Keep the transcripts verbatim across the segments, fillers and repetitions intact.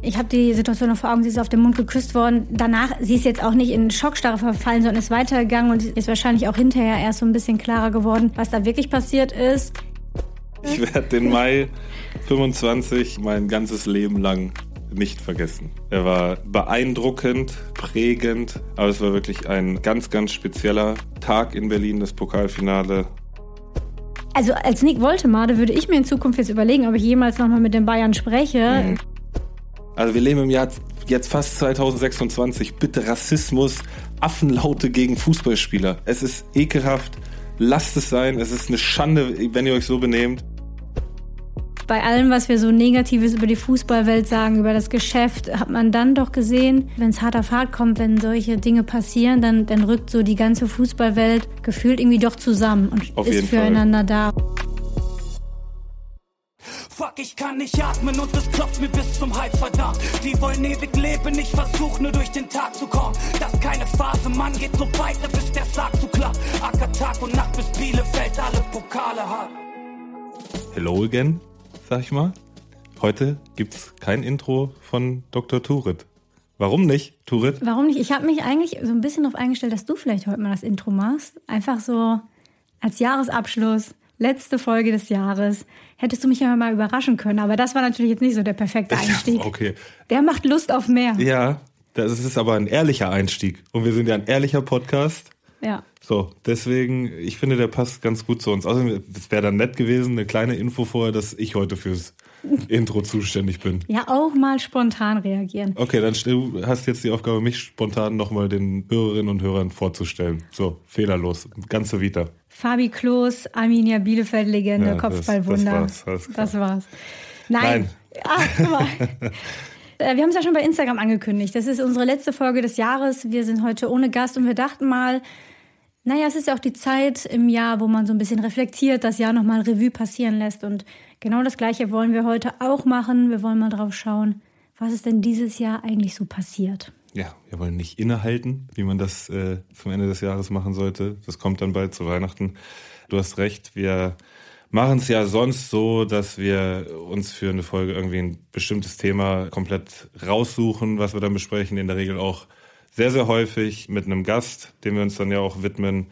Ich habe die Situation noch vor Augen, sie ist auf den Mund geküsst worden. Danach, sie ist jetzt auch nicht in Schockstarre verfallen, sondern ist weitergegangen und ist wahrscheinlich auch hinterher erst so ein bisschen klarer geworden, was da wirklich passiert ist. Ich werde den Mai fünfundzwanzig mein ganzes Leben lang nicht vergessen. Er war beeindruckend, prägend, aber es war wirklich ein ganz, ganz spezieller Tag in Berlin, das Pokalfinale. Also als Nick Woltemade würde ich mir in Zukunft jetzt überlegen, ob ich jemals nochmal mit den Bayern spreche. Mhm. Also wir leben im Jahr jetzt fast zweitausendsechsundzwanzig. Bitte Rassismus, Affenlaute gegen Fußballspieler. Es ist ekelhaft. Lasst es sein. Es ist eine Schande, wenn ihr euch so benehmt. Bei allem, was wir so Negatives über die Fußballwelt sagen, über das Geschäft, hat man dann doch gesehen, wenn es hart auf hart kommt, wenn solche Dinge passieren, dann, dann rückt so die ganze Fußballwelt gefühlt irgendwie doch zusammen und auf ist füreinander da. Fuck, ich kann nicht atmen und es klopft mir bis zum Hals, verdammt. Die wollen ewig leben, ich versuch nur durch den Tag zu kommen. Das ist keine Phase, Mann, geht so weiter, bis der Schlag zu klappt. Acker Tag und Nacht bis Bielefeld alle Pokale hat. Hello again, sag ich mal. Heute gibt's kein Intro von Doktor Turit. Warum nicht, Turit? Warum nicht? Ich habe mich eigentlich so ein bisschen darauf eingestellt, dass du vielleicht heute mal das Intro machst. Einfach so als Jahresabschluss. Letzte Folge des Jahres. Hättest du mich ja mal überraschen können, aber das war natürlich jetzt nicht so der perfekte Einstieg. Ja, okay. Der macht Lust auf mehr. Ja, das ist aber ein ehrlicher Einstieg. Und wir sind ja ein ehrlicher Podcast. Ja. So, deswegen, ich finde, der passt ganz gut zu uns. Außerdem, es wäre dann nett gewesen, eine kleine Info vorher, dass ich heute fürs Intro zuständig bin. Ja, auch mal spontan reagieren. Okay, dann du hast jetzt die Aufgabe, mich spontan nochmal den Hörerinnen und Hörern vorzustellen. So, fehlerlos, ganze Vita. Fabi Klos, Arminia Bielefeld-Legende, ja, Kopfballwunder. Das, das war's. Das war's. Nein. Nein. Ach, guck mal. Wir haben es ja schon bei Instagram angekündigt. Das ist unsere letzte Folge des Jahres. Wir sind heute ohne Gast und wir dachten mal, naja, es ist ja auch die Zeit im Jahr, wo man so ein bisschen reflektiert, das Jahr nochmal Revue passieren lässt. Und genau das Gleiche wollen wir heute auch machen. Wir wollen mal drauf schauen, was ist denn dieses Jahr eigentlich so passiert. Ja, wir wollen nicht innehalten, wie man das äh, zum Ende des Jahres machen sollte. Das kommt dann bald zu Weihnachten. Du hast recht, wir machen es ja sonst so, dass wir uns für eine Folge irgendwie ein bestimmtes Thema komplett raussuchen, was wir dann besprechen. In der Regel auch sehr, sehr häufig mit einem Gast, dem wir uns dann ja auch widmen.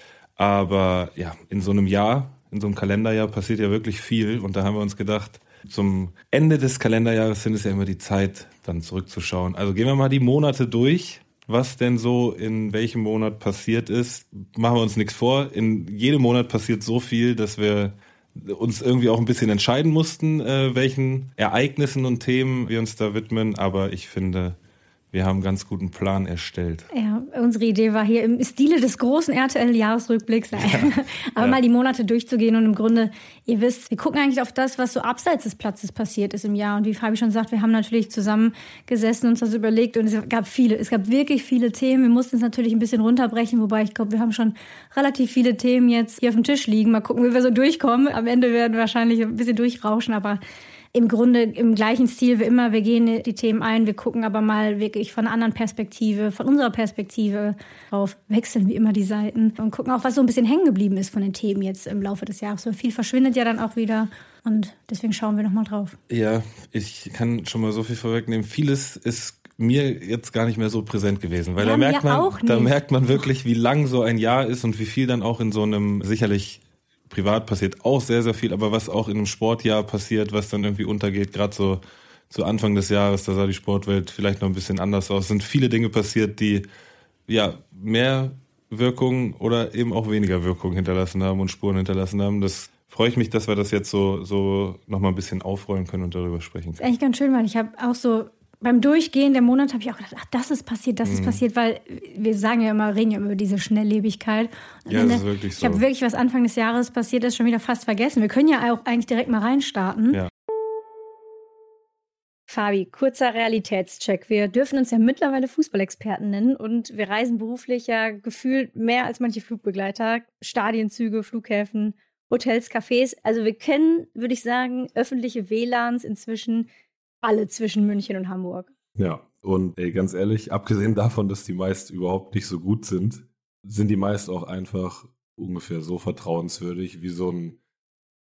Aber ja, in so einem Jahr, in so einem Kalenderjahr passiert ja wirklich viel. Und da haben wir uns gedacht, zum Ende des Kalenderjahres sind es ja immer die Zeit, dann zurückzuschauen. Also gehen wir mal die Monate durch, was denn so in welchem Monat passiert ist. Machen wir uns nichts vor. In jedem Monat passiert so viel, dass wir uns irgendwie auch ein bisschen entscheiden mussten, äh, welchen Ereignissen und Themen wir uns da widmen. Aber ich finde, wir haben einen ganz guten Plan erstellt. Ja, unsere Idee war hier im Stile des großen R T L-Jahresrückblicks, ja. aber ja. mal die Monate durchzugehen und im Grunde, ihr wisst, wir gucken eigentlich auf das, was so abseits des Platzes passiert ist im Jahr. Und wie Fabi schon sagt, wir haben natürlich zusammengesessen und uns das überlegt und es gab viele, es gab wirklich viele Themen. Wir mussten es natürlich ein bisschen runterbrechen, wobei ich glaube, wir haben schon relativ viele Themen jetzt hier auf dem Tisch liegen. Mal gucken, wie wir so durchkommen. Am Ende werden wir wahrscheinlich ein bisschen durchrauschen, aber im Grunde im gleichen Stil wie immer, wir gehen die Themen ein, wir gucken aber mal wirklich von einer anderen Perspektive, von unserer Perspektive drauf, wechseln wie immer die Seiten und gucken auch, was so ein bisschen hängen geblieben ist von den Themen jetzt im Laufe des Jahres. So viel verschwindet ja dann auch wieder und deswegen schauen wir nochmal drauf. Ja, ich kann schon mal so viel vorwegnehmen. Vieles ist mir jetzt gar nicht mehr so präsent gewesen, weil ja, da merkt man, da merkt man wirklich, wie lang so ein Jahr ist und wie viel dann auch in so einem sicherlich privat passiert auch sehr, sehr viel, aber was auch in einem Sportjahr passiert, was dann irgendwie untergeht, gerade so zu Anfang des Jahres, da sah die Sportwelt vielleicht noch ein bisschen anders aus. Es sind viele Dinge passiert, die ja mehr Wirkung oder eben auch weniger Wirkung hinterlassen haben und Spuren hinterlassen haben. Das freue ich mich, dass wir das jetzt so, so nochmal ein bisschen aufrollen können und darüber sprechen können. Das ist eigentlich ganz schön, weil ich habe auch so beim Durchgehen der Monate habe ich auch gedacht, ach, das ist passiert, das mhm. ist passiert, weil wir sagen ja immer, reden ja immer über diese Schnelllebigkeit. Und ja, Ende, das ist wirklich so. Ich habe wirklich, was Anfang des Jahres passiert ist, schon wieder fast vergessen. Wir können ja auch eigentlich direkt mal reinstarten. Ja. Fabi, kurzer Realitätscheck. Wir dürfen uns ja mittlerweile Fußballexperten nennen und wir reisen beruflich ja gefühlt mehr als manche Flugbegleiter. Stadienzüge, Flughäfen, Hotels, Cafés. Also wir kennen, würde ich sagen, öffentliche W L A Ns inzwischen alle zwischen München und Hamburg. Ja, und ey, ganz ehrlich, abgesehen davon, dass die meist überhaupt nicht so gut sind, sind die meist auch einfach ungefähr so vertrauenswürdig wie so ein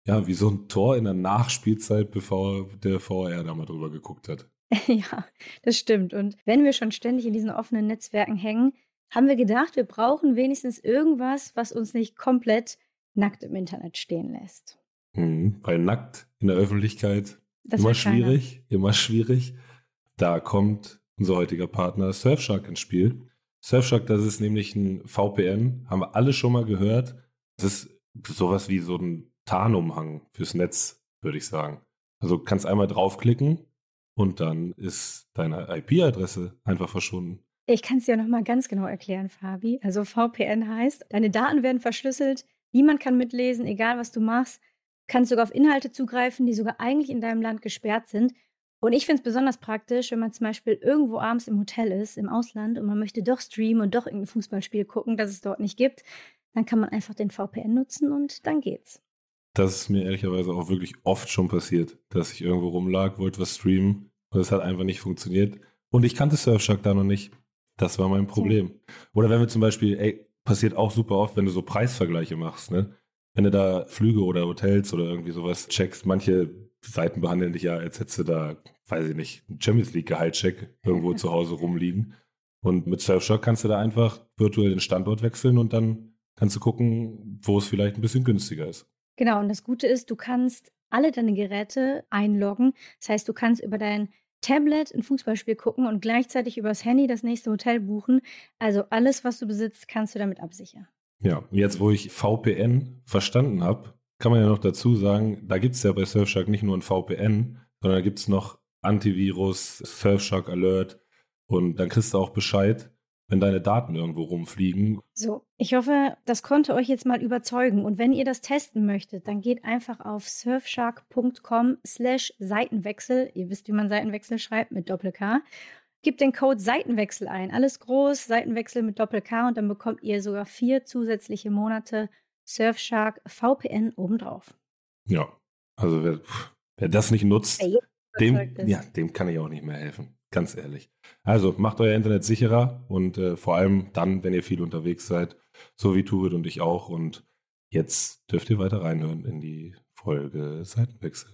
ja, wie so ein Tor in der Nachspielzeit, bevor der V A R da mal drüber geguckt hat. Ja, das stimmt. Und wenn wir schon ständig in diesen offenen Netzwerken hängen, haben wir gedacht, wir brauchen wenigstens irgendwas, was uns nicht komplett nackt im Internet stehen lässt. Mhm, weil nackt in der Öffentlichkeit Das immer will keiner. schwierig, immer schwierig. Da kommt unser heutiger Partner Surfshark ins Spiel. Surfshark, das ist nämlich ein V P N, haben wir alle schon mal gehört. Das ist sowas wie so ein Tarnumhang fürs Netz, würde ich sagen. Also du kannst einmal draufklicken und dann ist deine I P-Adresse einfach verschwunden. Ich kann es dir noch mal ganz genau erklären, Fabi. Also V P N heißt, deine Daten werden verschlüsselt, niemand kann mitlesen, egal was du machst. Du kannst sogar auf Inhalte zugreifen, die sogar eigentlich in deinem Land gesperrt sind. Und ich finde es besonders praktisch, wenn man zum Beispiel irgendwo abends im Hotel ist, im Ausland, und man möchte doch streamen und doch irgendein Fußballspiel gucken, das es dort nicht gibt. Dann kann man einfach den V P N nutzen und dann geht's. Das ist mir ehrlicherweise auch wirklich oft schon passiert, dass ich irgendwo rumlag, wollte was streamen und es hat einfach nicht funktioniert. Und ich kannte Surfshark da noch nicht. Das war mein Problem. Ja. Oder wenn wir zum Beispiel, ey, passiert auch super oft, wenn du so Preisvergleiche machst, ne? Wenn du da Flüge oder Hotels oder irgendwie sowas checkst, manche Seiten behandeln dich ja, als hättest du da, weiß ich nicht, einen Champions League Gehaltscheck irgendwo zu Hause rumliegen. Und mit Surfshark kannst du da einfach virtuell den Standort wechseln und dann kannst du gucken, wo es vielleicht ein bisschen günstiger ist. Genau, und das Gute ist, du kannst alle deine Geräte einloggen. Das heißt, du kannst über dein Tablet ein Fußballspiel gucken und gleichzeitig übers Handy das nächste Hotel buchen. Also alles, was du besitzt, kannst du damit absichern. Ja, jetzt wo ich V P N verstanden habe, kann man ja noch dazu sagen, da gibt es ja bei Surfshark nicht nur ein V P N, sondern da gibt es noch Antivirus, Surfshark Alert und dann kriegst du auch Bescheid, wenn deine Daten irgendwo rumfliegen. So, ich hoffe, das konnte euch jetzt mal überzeugen. Und wenn ihr das testen möchtet, dann geht einfach auf surfshark.com slash Seitenwechsel. Ihr wisst, wie man Seitenwechsel schreibt, mit Doppel-K. Gebt den Code Seitenwechsel ein. Alles groß, Seitenwechsel mit Doppel-K. Und dann bekommt ihr sogar vier zusätzliche Monate Surfshark V P N obendrauf. Ja, also wer, wer das nicht nutzt, Ey, dem, ja, dem kann ich auch nicht mehr helfen. Ganz ehrlich. Also macht euer Internet sicherer und äh, vor allem dann, wenn ihr viel unterwegs seid, so wie Turit und ich auch. Und jetzt dürft ihr weiter reinhören in die Folge Seitenwechsel.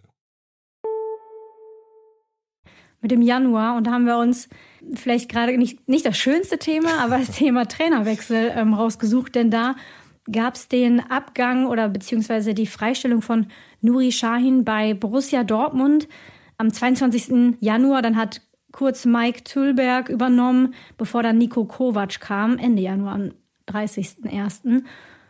Mit dem Januar, und da haben wir uns vielleicht gerade nicht, nicht das schönste Thema, aber das Thema Trainerwechsel ähm, rausgesucht, denn da gab es den Abgang oder beziehungsweise die Freistellung von Nuri Sahin bei Borussia Dortmund am zweiundzwanzigsten Januar. Dann hat kurz Mike Tüllberg übernommen, bevor dann Niko Kovac kam, Ende Januar, am dreißigsten ersten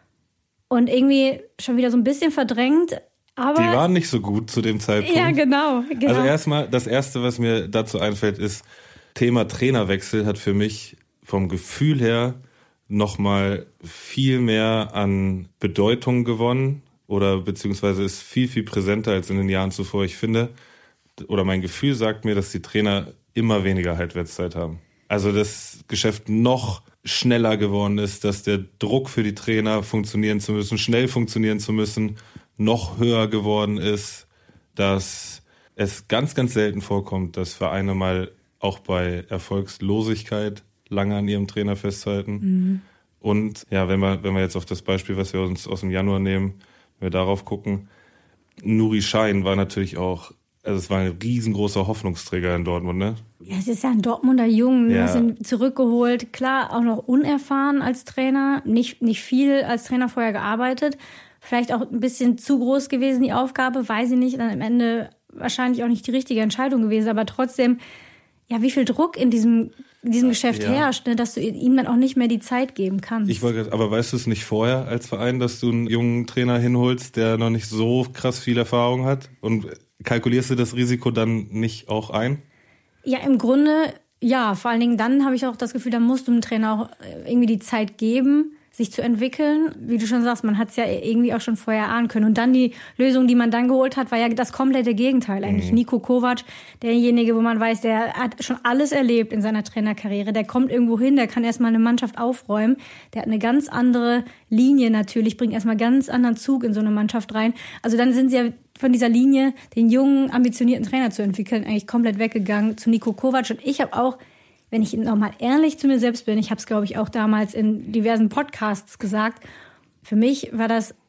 Und irgendwie schon wieder so ein bisschen verdrängt. Aber die waren nicht so gut zu dem Zeitpunkt. Ja, genau. genau. Also erstmal, das Erste, was mir dazu einfällt, ist, Thema Trainerwechsel hat für mich vom Gefühl her nochmal viel mehr an Bedeutung gewonnen oder beziehungsweise ist viel, viel präsenter als in den Jahren zuvor. Ich finde, oder mein Gefühl sagt mir, dass die Trainer immer weniger Halbwertszeit haben. Also das Geschäft noch schneller geworden ist, dass der Druck für die Trainer funktionieren zu müssen, schnell funktionieren zu müssen, noch höher geworden ist, dass es ganz, ganz selten vorkommt, dass Vereine mal auch bei Erfolgslosigkeit lange an ihrem Trainer festhalten. Mhm. Und ja, wenn wir, wenn wir jetzt auf das Beispiel, was wir uns aus dem Januar nehmen, wenn wir darauf gucken, Nuri Sahin war natürlich auch, also es war ein riesengroßer Hoffnungsträger in Dortmund, ne? Ja, es ist ja ein Dortmunder Jungen, ja. hast ihn zurückgeholt. Klar, auch noch unerfahren als Trainer, nicht, nicht viel als Trainer vorher gearbeitet. Vielleicht auch ein bisschen zu groß gewesen, die Aufgabe, weiß ich nicht. Dann am Ende wahrscheinlich auch nicht die richtige Entscheidung gewesen, aber trotzdem, ja, wie viel Druck in diesem, in diesem Geschäft ja. herrscht, ne, dass du ihm dann auch nicht mehr die Zeit geben kannst. Ich wollte, aber weißt du es nicht vorher als Verein, dass du einen jungen Trainer hinholst, der noch nicht so krass viel Erfahrung hat? Und kalkulierst du das Risiko dann nicht auch ein? Ja, im Grunde, ja. Vor allen Dingen dann habe ich auch das Gefühl, da musst du dem Trainer auch irgendwie die Zeit geben, sich zu entwickeln. Wie du schon sagst, man hat es ja irgendwie auch schon vorher ahnen können. Und dann die Lösung, die man dann geholt hat, war ja das komplette Gegenteil eigentlich. Mhm. Niko Kovac, derjenige, wo man weiß, der hat schon alles erlebt in seiner Trainerkarriere. Der kommt irgendwo hin, der kann erstmal eine Mannschaft aufräumen. Der hat eine ganz andere Linie natürlich, bringt erstmal ganz anderen Zug in so eine Mannschaft rein. Also dann sind sie ja von dieser Linie, den jungen, ambitionierten Trainer zu entwickeln, eigentlich komplett weggegangen zu Niko Kovac. Und ich habe auch, wenn ich nochmal ehrlich zu mir selbst bin, ich habe es, glaube ich, auch damals in diversen Podcasts gesagt, für mich war das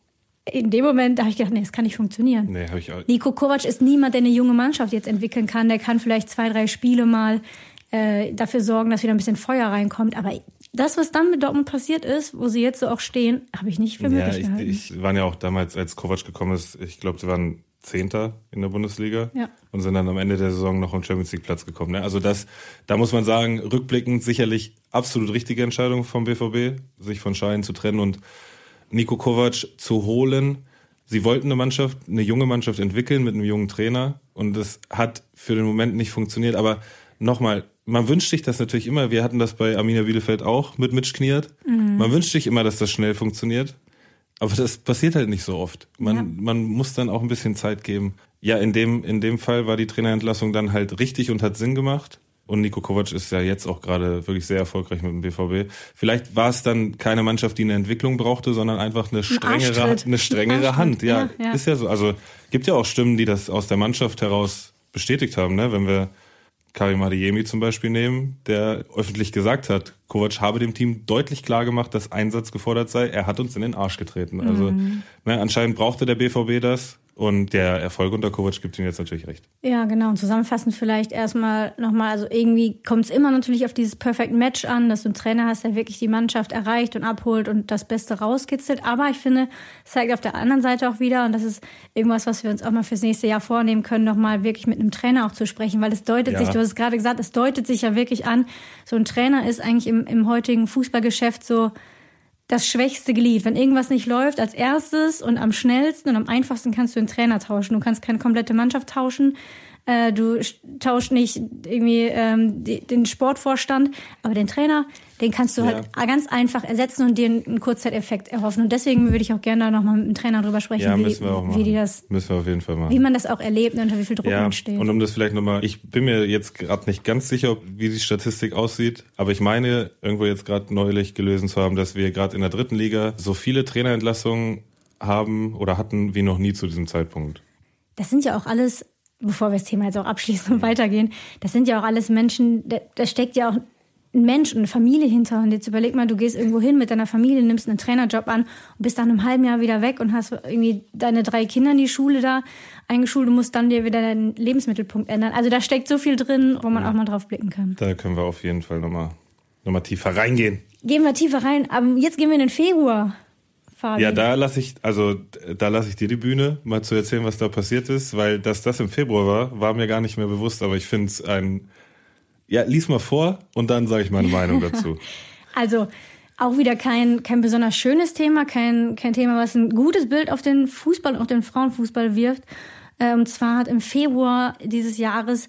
in dem Moment, da habe ich gedacht, nee, das kann nicht funktionieren. Nee, habe ich auch. Niko Kovac ist niemand, der eine junge Mannschaft jetzt entwickeln kann. Der kann vielleicht zwei, drei Spiele mal äh, dafür sorgen, dass wieder ein bisschen Feuer reinkommt. Aber das, was dann mit Dortmund passiert ist, wo sie jetzt so auch stehen, habe ich nicht für möglich ja, gehalten. Ich, ich waren ja auch damals, als Kovac gekommen ist, ich glaube, sie waren Zehnter in der Bundesliga ja. und sind dann am Ende der Saison noch am Champions League Platz gekommen. Ne? Also das, da muss man sagen, rückblickend sicherlich absolut richtige Entscheidung vom B V B, sich von Schein zu trennen und Niko Kovac zu holen. Sie wollten eine Mannschaft, eine junge Mannschaft entwickeln mit einem jungen Trainer und das hat für den Moment nicht funktioniert. Aber nochmal, man wünscht sich das natürlich immer. Wir hatten das bei Arminia Bielefeld auch mit Mitch Kniert. Mhm. Man wünscht sich immer, dass das schnell funktioniert. Aber das passiert halt nicht so oft. Man, ja. man muss dann auch ein bisschen Zeit geben. Ja, in dem, in dem Fall war die Trainerentlassung dann halt richtig und hat Sinn gemacht. Und Niko Kovac ist ja jetzt auch gerade wirklich sehr erfolgreich mit dem B V B. Vielleicht war es dann keine Mannschaft, die eine Entwicklung brauchte, sondern einfach eine strengere, eine strengere Hand. Ja, ja, ja, ist ja so. Also gibt ja auch Stimmen, die das aus der Mannschaft heraus bestätigt haben. Ne? Wenn wir Karim Adeyemi zum Beispiel nehmen, der öffentlich gesagt hat, Kovac habe dem Team deutlich klar gemacht, dass Einsatz gefordert sei. Er hat uns in den Arsch getreten. Also mhm. ne, anscheinend brauchte der B V B das. Und der Erfolg unter Kovac gibt ihm jetzt natürlich recht. Ja, genau. Und zusammenfassend vielleicht erstmal nochmal, also irgendwie kommt es immer natürlich auf dieses Perfect Match an, dass du einen Trainer hast, der wirklich die Mannschaft erreicht und abholt und das Beste rauskitzelt. Aber ich finde, es zeigt auf der anderen Seite auch wieder, und das ist irgendwas, was wir uns auch mal fürs nächste Jahr vornehmen können, nochmal wirklich mit einem Trainer auch zu sprechen, weil es deutet ja. sich, du hast es gerade gesagt, es deutet sich ja wirklich an, so ein Trainer ist eigentlich im, im heutigen Fußballgeschäft so das schwächste Glied. Wenn irgendwas nicht läuft, als erstes und am schnellsten und am einfachsten kannst du den Trainer tauschen. Du kannst keine komplette Mannschaft tauschen. Äh, du tauscht nicht irgendwie ähm, die, den Sportvorstand, aber den Trainer, den kannst du ja. halt ganz einfach ersetzen und dir einen Kurzzeiteffekt erhoffen. Und deswegen würde ich auch gerne da nochmal mit dem Trainer drüber sprechen, ja, wie, müssen wir auch machen. wie die das, müssen wir auf jeden Fall machen. wie man das auch erlebt und unter wie viel Druck ja, man steht. Und um das vielleicht nochmal, ich bin mir jetzt gerade nicht ganz sicher, wie die Statistik aussieht, aber ich meine, irgendwo jetzt gerade neulich gelesen zu haben, dass wir gerade in der dritten Liga so viele Trainerentlassungen haben oder hatten wie noch nie zu diesem Zeitpunkt. Das sind ja auch alles, bevor wir das Thema jetzt auch abschließen und weitergehen, das sind ja auch alles Menschen, da, da steckt ja auch ein Mensch und eine Familie hinter. Und jetzt überleg mal, du gehst irgendwo hin mit deiner Familie, nimmst einen Trainerjob an und bist nach einem halben Jahr wieder weg und hast irgendwie deine drei Kinder in die Schule da eingeschult und musst dann dir wieder deinen Lebensmittelpunkt ändern. Also da steckt so viel drin, wo man ja. auch mal drauf blicken kann. Da können wir auf jeden Fall nochmal noch mal tiefer reingehen. Gehen wir tiefer rein, aber jetzt gehen wir in den Februar. Fabi. Ja, da lasse ich, also da lasse ich dir die Bühne, mal zu erzählen, was da passiert ist, weil dass das im Februar war, war mir gar nicht mehr bewusst, aber ich finde es ein, ja, lies mal vor und dann sage ich meine Meinung dazu. Also auch wieder kein kein besonders schönes Thema, kein kein Thema, was ein gutes Bild auf den Fußball und auch den Frauenfußball wirft. Und zwar hat im Februar dieses Jahres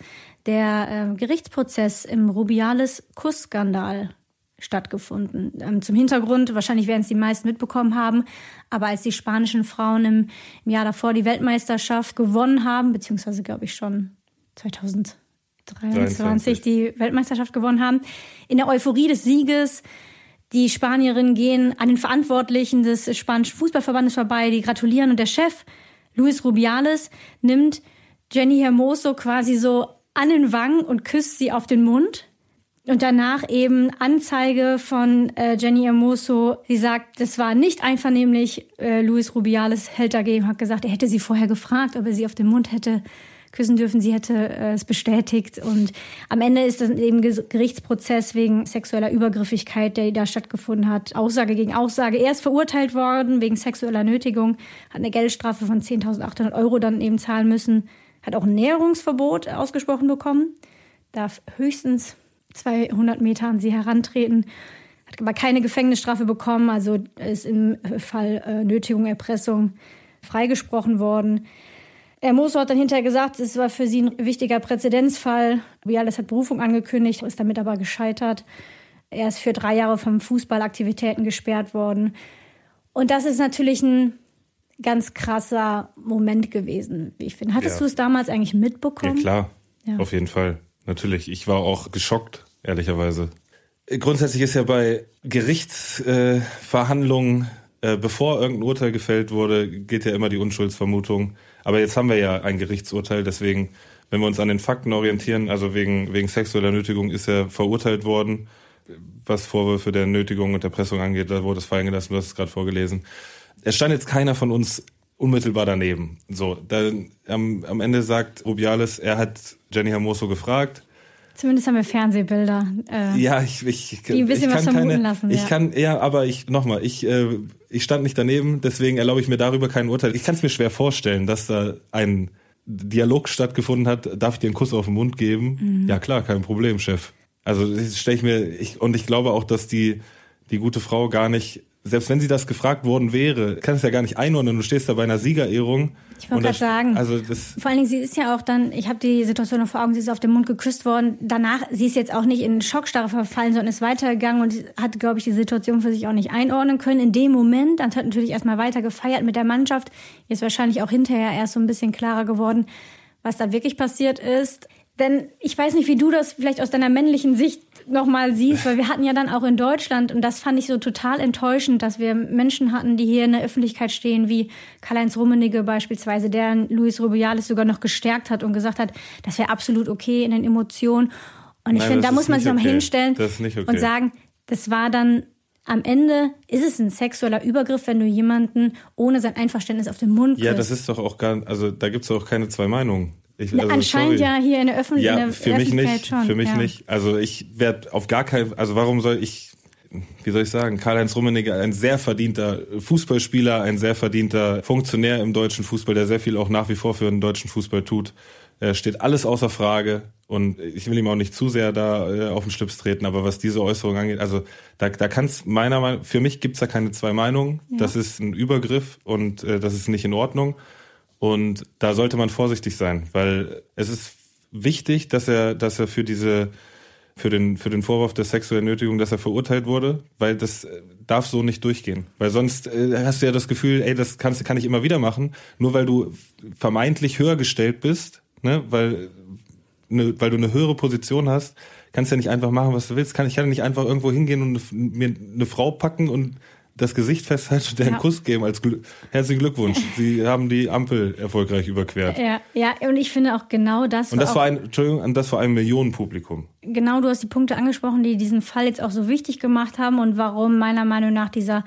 der äh, Gerichtsprozess im Rubiales-Kuss-Skandal stattgefunden. Ähm, zum Hintergrund, wahrscheinlich werden es die meisten mitbekommen haben, aber als die spanischen Frauen im, im Jahr davor die Weltmeisterschaft gewonnen haben, beziehungsweise glaube ich schon zwanzig dreiundzwanzig die Weltmeisterschaft gewonnen haben, in der Euphorie des Sieges, die Spanierinnen gehen an den Verantwortlichen des spanischen Fußballverbandes vorbei, die gratulieren und der Chef, Luis Rubiales, nimmt Jenny Hermoso quasi so an den Wangen und küsst sie auf den Mund. Und danach eben Anzeige von äh, Jenny Hermoso. Sie sagt, das war nicht einvernehmlich. Äh, Luis Rubiales hält dagegen, hat gesagt, er hätte sie vorher gefragt, ob er sie auf den Mund hätte küssen dürfen. Sie hätte äh, es bestätigt. Und am Ende ist das eben Gerichtsprozess wegen sexueller Übergriffigkeit, der da stattgefunden hat. Aussage gegen Aussage. Er ist verurteilt worden wegen sexueller Nötigung, hat eine Geldstrafe von zehntausendachthundert Euro dann eben zahlen müssen. Hat auch ein Näherungsverbot ausgesprochen bekommen. Darf höchstens zweihundert Meter an sie herantreten, hat aber keine Gefängnisstrafe bekommen, also ist im Fall äh, Nötigung, Erpressung freigesprochen worden. Hermoso hat dann hinterher gesagt, es war für sie ein wichtiger Präzedenzfall. Rubiales hat Berufung angekündigt, ist damit aber gescheitert. Er ist für drei Jahre von Fußballaktivitäten gesperrt worden. Und das ist natürlich ein ganz krasser Moment gewesen, wie ich finde. Hattest ja. du es damals eigentlich mitbekommen? Ja, klar, ja. Auf jeden Fall. Natürlich, ich war auch geschockt, ehrlicherweise. Grundsätzlich ist ja bei Gerichtsverhandlungen, äh, äh, bevor irgendein Urteil gefällt wurde, geht ja immer die Unschuldsvermutung. Aber jetzt haben wir ja ein Gerichtsurteil, deswegen, wenn wir uns an den Fakten orientieren, also wegen, wegen sexueller Nötigung ist er verurteilt worden, was Vorwürfe der Nötigung und Erpressung angeht, da wurde es fallen gelassen, du hast es gerade vorgelesen. es stand jetzt keiner von uns unmittelbar daneben. So, dann am, am Ende sagt Rubiales, er hat Jenny Hermoso gefragt. Zumindest haben wir Fernsehbilder. Äh, ja, ich, ich, die ein bisschen ich kann was vermuten keine, lassen. Ich ja. kann, ja, aber ich, nochmal, ich, äh, ich stand nicht daneben, deswegen erlaube ich mir darüber kein Urteil. Ich kann es mir schwer vorstellen, dass da ein Dialog stattgefunden hat. Darf ich dir einen Kuss auf den Mund geben? Mhm. Ja klar, kein Problem, Chef. Also das stelle ich mir, ich, und ich glaube auch, dass die, die gute Frau gar nicht, selbst wenn sie das gefragt worden wäre, kann es ja gar nicht einordnen. Du stehst da bei einer Siegerehrung. Ich wollte gerade sagen, also das vor allen Dingen, sie ist ja auch dann, ich habe die Situation noch vor Augen, sie ist auf den Mund geküsst worden. Danach, sie ist jetzt auch nicht in Schockstarre verfallen, sondern ist weitergegangen und hat, glaube ich, die Situation für sich auch nicht einordnen können. In dem Moment, dann hat natürlich erstmal weiter gefeiert mit der Mannschaft. Ist wahrscheinlich auch hinterher erst so ein bisschen klarer geworden, was da wirklich passiert ist. Denn ich weiß nicht, wie du das vielleicht aus deiner männlichen Sicht nochmal siehst, weil wir hatten ja dann auch in Deutschland, und das fand ich so total enttäuschend, dass wir Menschen hatten, die hier in der Öffentlichkeit stehen, wie Karl-Heinz Rummenigge beispielsweise, der Luis Rubiales sogar noch gestärkt hat und gesagt hat, das wäre absolut okay in den Emotionen. Und ich finde, da muss man sich nochmal okay. hinstellen okay. und sagen, das war dann, am Ende ist es ein sexueller Übergriff, wenn du jemanden ohne sein Einverständnis auf den Mund küsst. Ja, das ist doch auch gar, also da gibt's doch auch keine zwei Meinungen. Ich, also, Anscheinend sorry. ja hier in der, Öffentlich- ja, in der für mich Öffentlichkeit nicht, schon. Für mich ja. nicht. Also ich werde auf gar keinen, also warum soll ich, wie soll ich sagen, Karl-Heinz Rummenigge, ein sehr verdienter Fußballspieler, ein sehr verdienter Funktionär im deutschen Fußball, der sehr viel auch nach wie vor für den deutschen Fußball tut, äh, steht alles außer Frage. Und ich will ihm auch nicht zu sehr da äh, auf den Schlips treten, aber was diese Äußerung angeht, also da, da kann es meiner Meinung, für mich gibt's da keine zwei Meinungen. Ja. Das ist ein Übergriff und äh, das ist nicht in Ordnung. Und da sollte man vorsichtig sein, weil es ist wichtig, dass er, dass er für diese, für den, für den Vorwurf der sexuellen Nötigung, dass er verurteilt wurde, weil das darf so nicht durchgehen. Weil sonst äh, hast du ja das Gefühl, ey, das kannst, kann ich immer wieder machen, nur weil du vermeintlich höher gestellt bist, ne, weil, ne, weil du eine höhere Position hast, kannst du ja nicht einfach machen, was du willst. Kann, ich kann ja nicht einfach irgendwo hingehen und eine, mir eine Frau packen und das Gesicht festhalten und dir einen ja. Kuss geben als Gl- herzlichen Glückwunsch. Sie haben die Ampel erfolgreich überquert. Ja, ja, und ich finde auch genau das. Und das war war ein, Entschuldigung, das war ein Millionenpublikum. Genau, du hast die Punkte angesprochen, die diesen Fall jetzt auch so wichtig gemacht haben und warum meiner Meinung nach dieser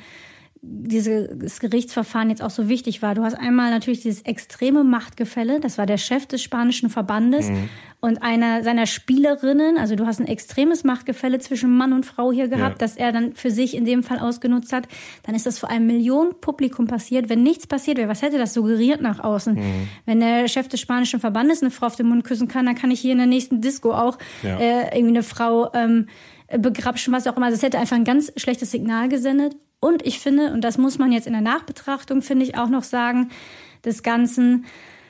dieses Gerichtsverfahren jetzt auch so wichtig war. Du hast einmal natürlich dieses extreme Machtgefälle, das war der Chef des spanischen Verbandes mhm. und einer seiner Spielerinnen, also du hast ein extremes Machtgefälle zwischen Mann und Frau hier gehabt, ja. das er dann für sich in dem Fall ausgenutzt hat. Dann ist das vor einem Millionenpublikum passiert. Wenn nichts passiert wäre, was hätte das suggeriert nach außen? Mhm. Wenn der Chef des spanischen Verbandes eine Frau auf den Mund küssen kann, dann kann ich hier in der nächsten Disco auch ja. äh, irgendwie eine Frau ähm, begrapschen, was auch immer. Das hätte einfach ein ganz schlechtes Signal gesendet. Und ich finde, und das muss man jetzt in der Nachbetrachtung, finde ich, auch noch sagen, des Ganzen,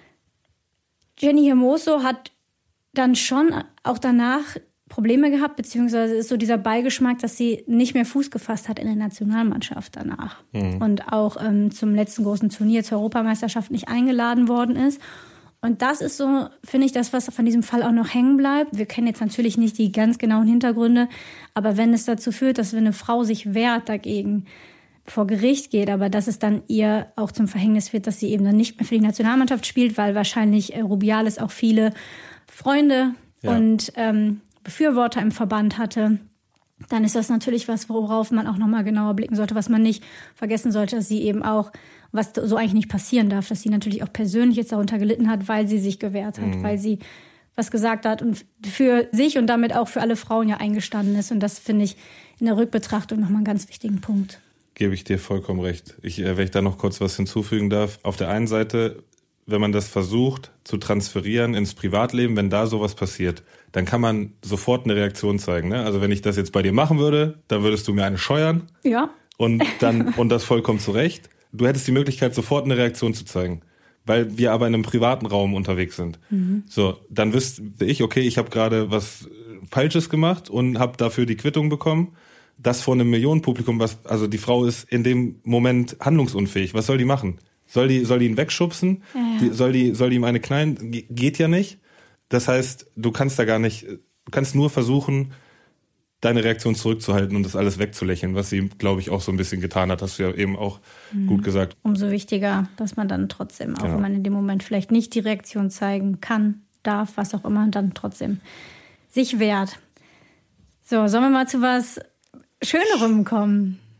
Jenny Hermoso hat dann schon auch danach Probleme gehabt, beziehungsweise ist so dieser Beigeschmack, dass sie nicht mehr Fuß gefasst hat in der Nationalmannschaft danach. Mhm. Und auch ähm, zum letzten großen Turnier zur Europameisterschaft nicht eingeladen worden ist. Und das ist so, finde ich, das, was von diesem Fall auch noch hängen bleibt. Wir kennen jetzt natürlich nicht die ganz genauen Hintergründe, aber wenn es dazu führt, dass wenn eine Frau sich wehrt dagegen, vor Gericht geht, aber dass es dann ihr auch zum Verhängnis wird, dass sie eben dann nicht mehr für die Nationalmannschaft spielt, weil wahrscheinlich äh, Rubiales auch viele Freunde ja. und ähm, Befürworter im Verband hatte, dann ist das natürlich was, worauf man auch nochmal genauer blicken sollte, was man nicht vergessen sollte, dass sie eben auch, was so eigentlich nicht passieren darf, dass sie natürlich auch persönlich jetzt darunter gelitten hat, weil sie sich gewehrt hat, mhm. weil sie was gesagt hat und für sich und damit auch für alle Frauen ja eingestanden ist. Und das finde ich in der Rückbetrachtung nochmal einen ganz wichtigen Punkt. Gebe ich dir vollkommen recht. Ich, wenn ich da noch kurz was hinzufügen darf. Auf der einen Seite, wenn man das versucht zu transferieren ins Privatleben, wenn da sowas passiert, dann kann man sofort eine Reaktion zeigen. Ne? Also wenn ich das jetzt bei dir machen würde, dann würdest du mir eine scheuern. Ja. Und dann und das vollkommen zu Recht. Du hättest die Möglichkeit, sofort eine Reaktion zu zeigen, weil wir aber in einem privaten Raum unterwegs sind. Mhm. So, dann wüsste ich, okay, ich habe gerade was Falsches gemacht und habe dafür die Quittung bekommen. Das vor einem Millionenpublikum, was, also die Frau ist in dem Moment handlungsunfähig. Was soll die machen? Soll die, soll die ihn wegschubsen? Ja, ja. Die, soll die, soll die ihm eine knallen? Ge- geht ja nicht. Das heißt, du kannst da gar nicht, du kannst nur versuchen, deine Reaktion zurückzuhalten und das alles wegzulächeln, was sie, glaube ich, auch so ein bisschen getan hat. Hast du ja eben auch mhm. gut gesagt. Umso wichtiger, dass man dann trotzdem, auch genau. wenn man in dem Moment vielleicht nicht die Reaktion zeigen kann, darf, was auch immer, dann trotzdem sich wehrt. So, sollen wir mal zu was Schönerem kommen?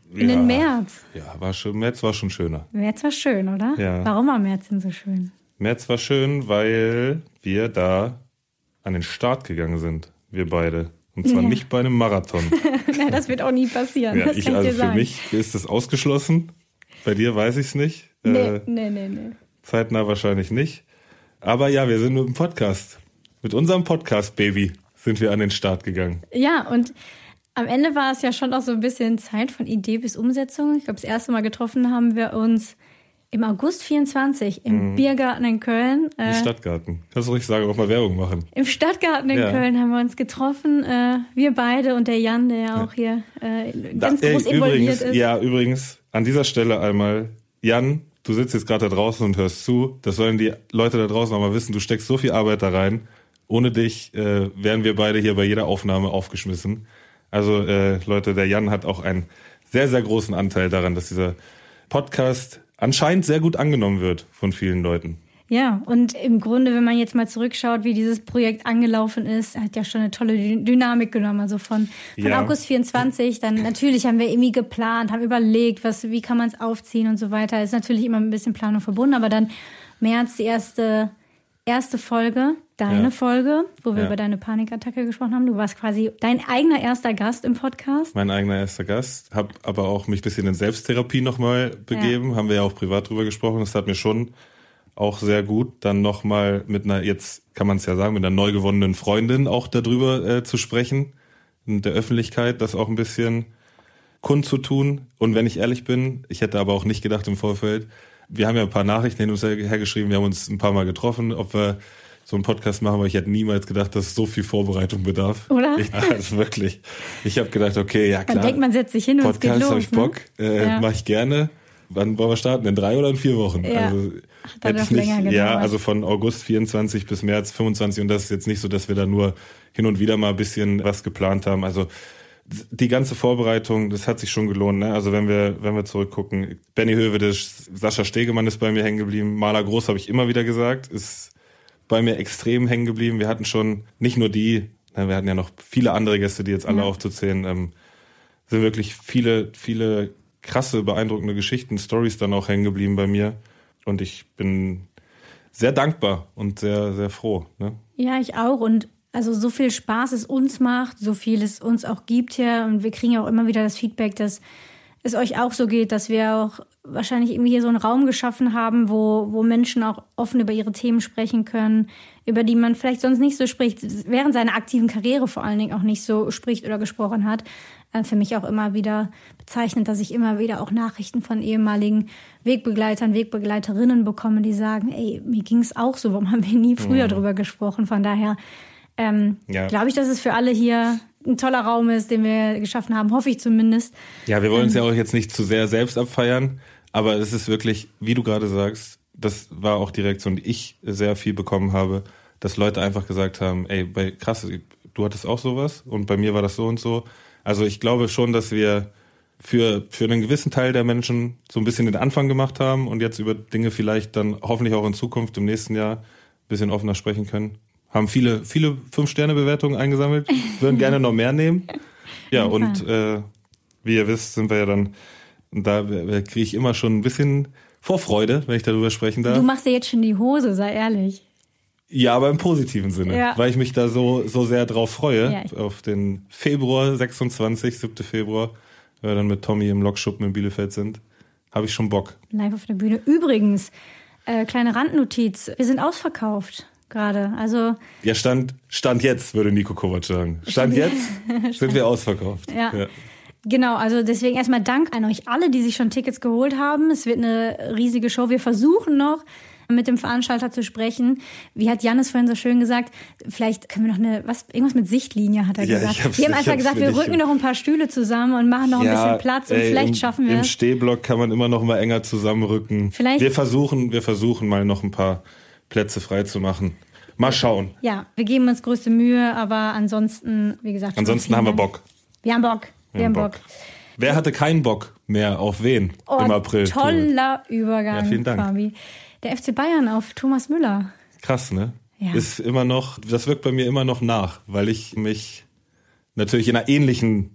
in den März. Ja, war schon, März war schon schöner. März war schön, oder? Ja. Warum war März denn so schön? März war schön, weil wir da an den Start gegangen sind, wir beide. Und zwar Ja. nicht bei einem Marathon. Na, das wird auch nie passieren. Ja, das ich, kann ich also dir für sagen. mich ist das ausgeschlossen. Bei dir weiß ich es nicht. Nee, Äh, nee, nee, nee. zeitnah wahrscheinlich nicht. Aber ja, wir sind mit dem Podcast. Mit unserem Podcast-Baby sind wir an den Start gegangen. Ja, und am Ende war es ja schon auch so ein bisschen Zeit von Idee bis Umsetzung. Ich glaube, das erste Mal getroffen haben wir uns im August vierundzwanzig im mhm. Biergarten in Köln. Im äh, Stadtgarten. Kannst du ruhig sagen, auch mal Werbung machen. Im Stadtgarten in ja. Köln haben wir uns getroffen. Äh, wir beide und der Jan, der ja auch hier äh, ganz da, groß ey, involviert übrigens, ist. Ja, übrigens, an dieser Stelle einmal, Jan, du sitzt jetzt gerade da draußen und hörst zu. Das sollen die Leute da draußen auch mal wissen. Du steckst so viel Arbeit da rein. Ohne dich äh, wären wir beide hier bei jeder Aufnahme aufgeschmissen. Also äh, Leute, der Jan hat auch einen sehr, sehr großen Anteil daran, dass dieser Podcast anscheinend sehr gut angenommen wird von vielen Leuten. Ja, und im Grunde, wenn man jetzt mal zurückschaut, wie dieses Projekt angelaufen ist, hat ja schon eine tolle Dynamik genommen. Also von, von ja. August vierundzwanzig, dann natürlich haben wir irgendwie geplant, haben überlegt, was, wie kann man es aufziehen und so weiter. Ist natürlich immer ein bisschen Planung verbunden, aber dann März die erste, erste Folge, deine ja. Folge, wo wir ja. über deine Panikattacke gesprochen haben. Du warst quasi dein eigener erster Gast im Podcast. Mein eigener erster Gast. Hab aber auch mich ein bisschen in Selbsttherapie nochmal begeben. Ja. Haben wir ja auch privat drüber gesprochen. Das hat mir schon auch sehr gut, dann nochmal mit einer, jetzt kann man es ja sagen, mit einer neu gewonnenen Freundin auch darüber äh, zu sprechen. In der Öffentlichkeit das auch ein bisschen kundzutun. Und wenn ich ehrlich bin, ich hätte aber auch nicht gedacht im Vorfeld, wir haben ja ein paar Nachrichten hin und her geschrieben, wir haben uns ein paar Mal getroffen, ob wir so einen Podcast machen, aber ich hätte niemals gedacht, dass es so viel Vorbereitung bedarf. Oder? Ich, also wirklich. Ich habe gedacht, okay, ja klar. Man denkt, man setzt sich hin und es geht los. Podcast habe ich Bock, ne? äh, ja. mache ich gerne. Wann wollen wir starten? In drei oder in vier Wochen? Ja. Also, Ach, hätte ich nicht, länger ja, also von August vierundzwanzig bis März fünfundzwanzig. Und das ist jetzt nicht so, dass wir da nur hin und wieder mal ein bisschen was geplant haben. Also die ganze Vorbereitung, das hat sich schon gelohnt. Ne? Also wenn wir wenn wir zurückgucken, Benny Hövedes, Sascha Stegemann ist bei mir hängen geblieben. Maler Groß habe ich immer wieder gesagt, ist bei mir extrem hängen geblieben. Wir hatten schon nicht nur die, wir hatten ja noch viele andere Gäste, die jetzt alle ja. aufzuzählen, ähm, sind wirklich viele, viele krasse, beeindruckende Geschichten, Storys dann auch hängen geblieben bei mir. Und ich bin sehr dankbar und sehr, sehr froh. Ne? Ja, ich auch. Und also so viel Spaß es uns macht, so viel es uns auch gibt hier. Und wir kriegen auch immer wieder das Feedback, dass es euch auch so geht, dass wir auch wahrscheinlich irgendwie hier so einen Raum geschaffen haben, wo, wo Menschen auch offen über ihre Themen sprechen können, über die man vielleicht sonst nicht so spricht, während seiner aktiven Karriere vor allen Dingen auch nicht so spricht oder gesprochen hat. Für mich auch immer wieder bezeichnend, dass ich immer wieder auch Nachrichten von ehemaligen Wegbegleitern, Wegbegleiterinnen bekomme, die sagen, ey, mir ging es auch so, warum haben wir nie früher mhm. drüber gesprochen? Von daher ähm, ja. glaube ich, dass es für alle hier ein toller Raum ist, den wir geschaffen haben, hoffe ich zumindest. Ja, wir wollen uns ähm, ja auch jetzt nicht zu sehr selbst abfeiern, aber es ist wirklich, wie du gerade sagst, das war auch die Reaktion, die ich sehr viel bekommen habe, dass Leute einfach gesagt haben, ey, bei, krass, du hattest auch sowas und bei mir war das so und so. Also ich glaube schon, dass wir für für einen gewissen Teil der Menschen so ein bisschen den Anfang gemacht haben und jetzt über Dinge vielleicht dann hoffentlich auch in Zukunft im nächsten Jahr ein bisschen offener sprechen können. Haben viele viele Fünf-Sterne-Bewertungen eingesammelt, würden gerne noch mehr nehmen. Ja, und äh, wie ihr wisst, sind wir ja dann, und da kriege ich immer schon ein bisschen Vorfreude, wenn ich darüber sprechen darf. Du machst dir jetzt schon die Hose, sei ehrlich. Ja, aber im positiven Sinne, ja. weil ich mich da so so sehr drauf freue, ja, auf den Februar, sechsundzwanzigsten siebten Februar, wenn wir dann mit Tommy im Lokschuppen in Bielefeld sind, habe ich schon Bock. Live auf der Bühne. Übrigens, äh, kleine Randnotiz, wir sind ausverkauft gerade, also... Ja, Stand, Stand jetzt, würde Nico Kovac sagen. Stand jetzt sind wir ausverkauft. Ja. ja. Genau, also deswegen erstmal Dank an euch alle, die sich schon Tickets geholt haben. Es wird eine riesige Show. Wir versuchen noch, mit dem Veranstalter zu sprechen. Wie hat Jannis vorhin so schön gesagt, vielleicht können wir noch eine, was, irgendwas mit Sichtlinie hat er ja, gesagt. Wir haben einfach gesagt, wir rücken noch ein paar Stühle zusammen und machen noch ja, ein bisschen Platz und ey, vielleicht im, schaffen wir Im es. Stehblock kann man immer noch mal enger zusammenrücken. Vielleicht. Wir versuchen, wir versuchen mal noch ein paar Plätze frei zu machen. Mal schauen. Ja, wir geben uns größte Mühe, aber ansonsten, wie gesagt. Ansonsten haben wir Bock. Wir haben Bock. Wir, wir haben Bock. Bock. Wer hatte keinen Bock mehr auf wen oh, im April? Toller Übergang, ja, vielen Dank. Fabi. Der F C Bayern auf Thomas Müller. Krass, ne? Ja. Ist immer noch, das wirkt bei mir immer noch nach, weil ich mich natürlich in einer ähnlichen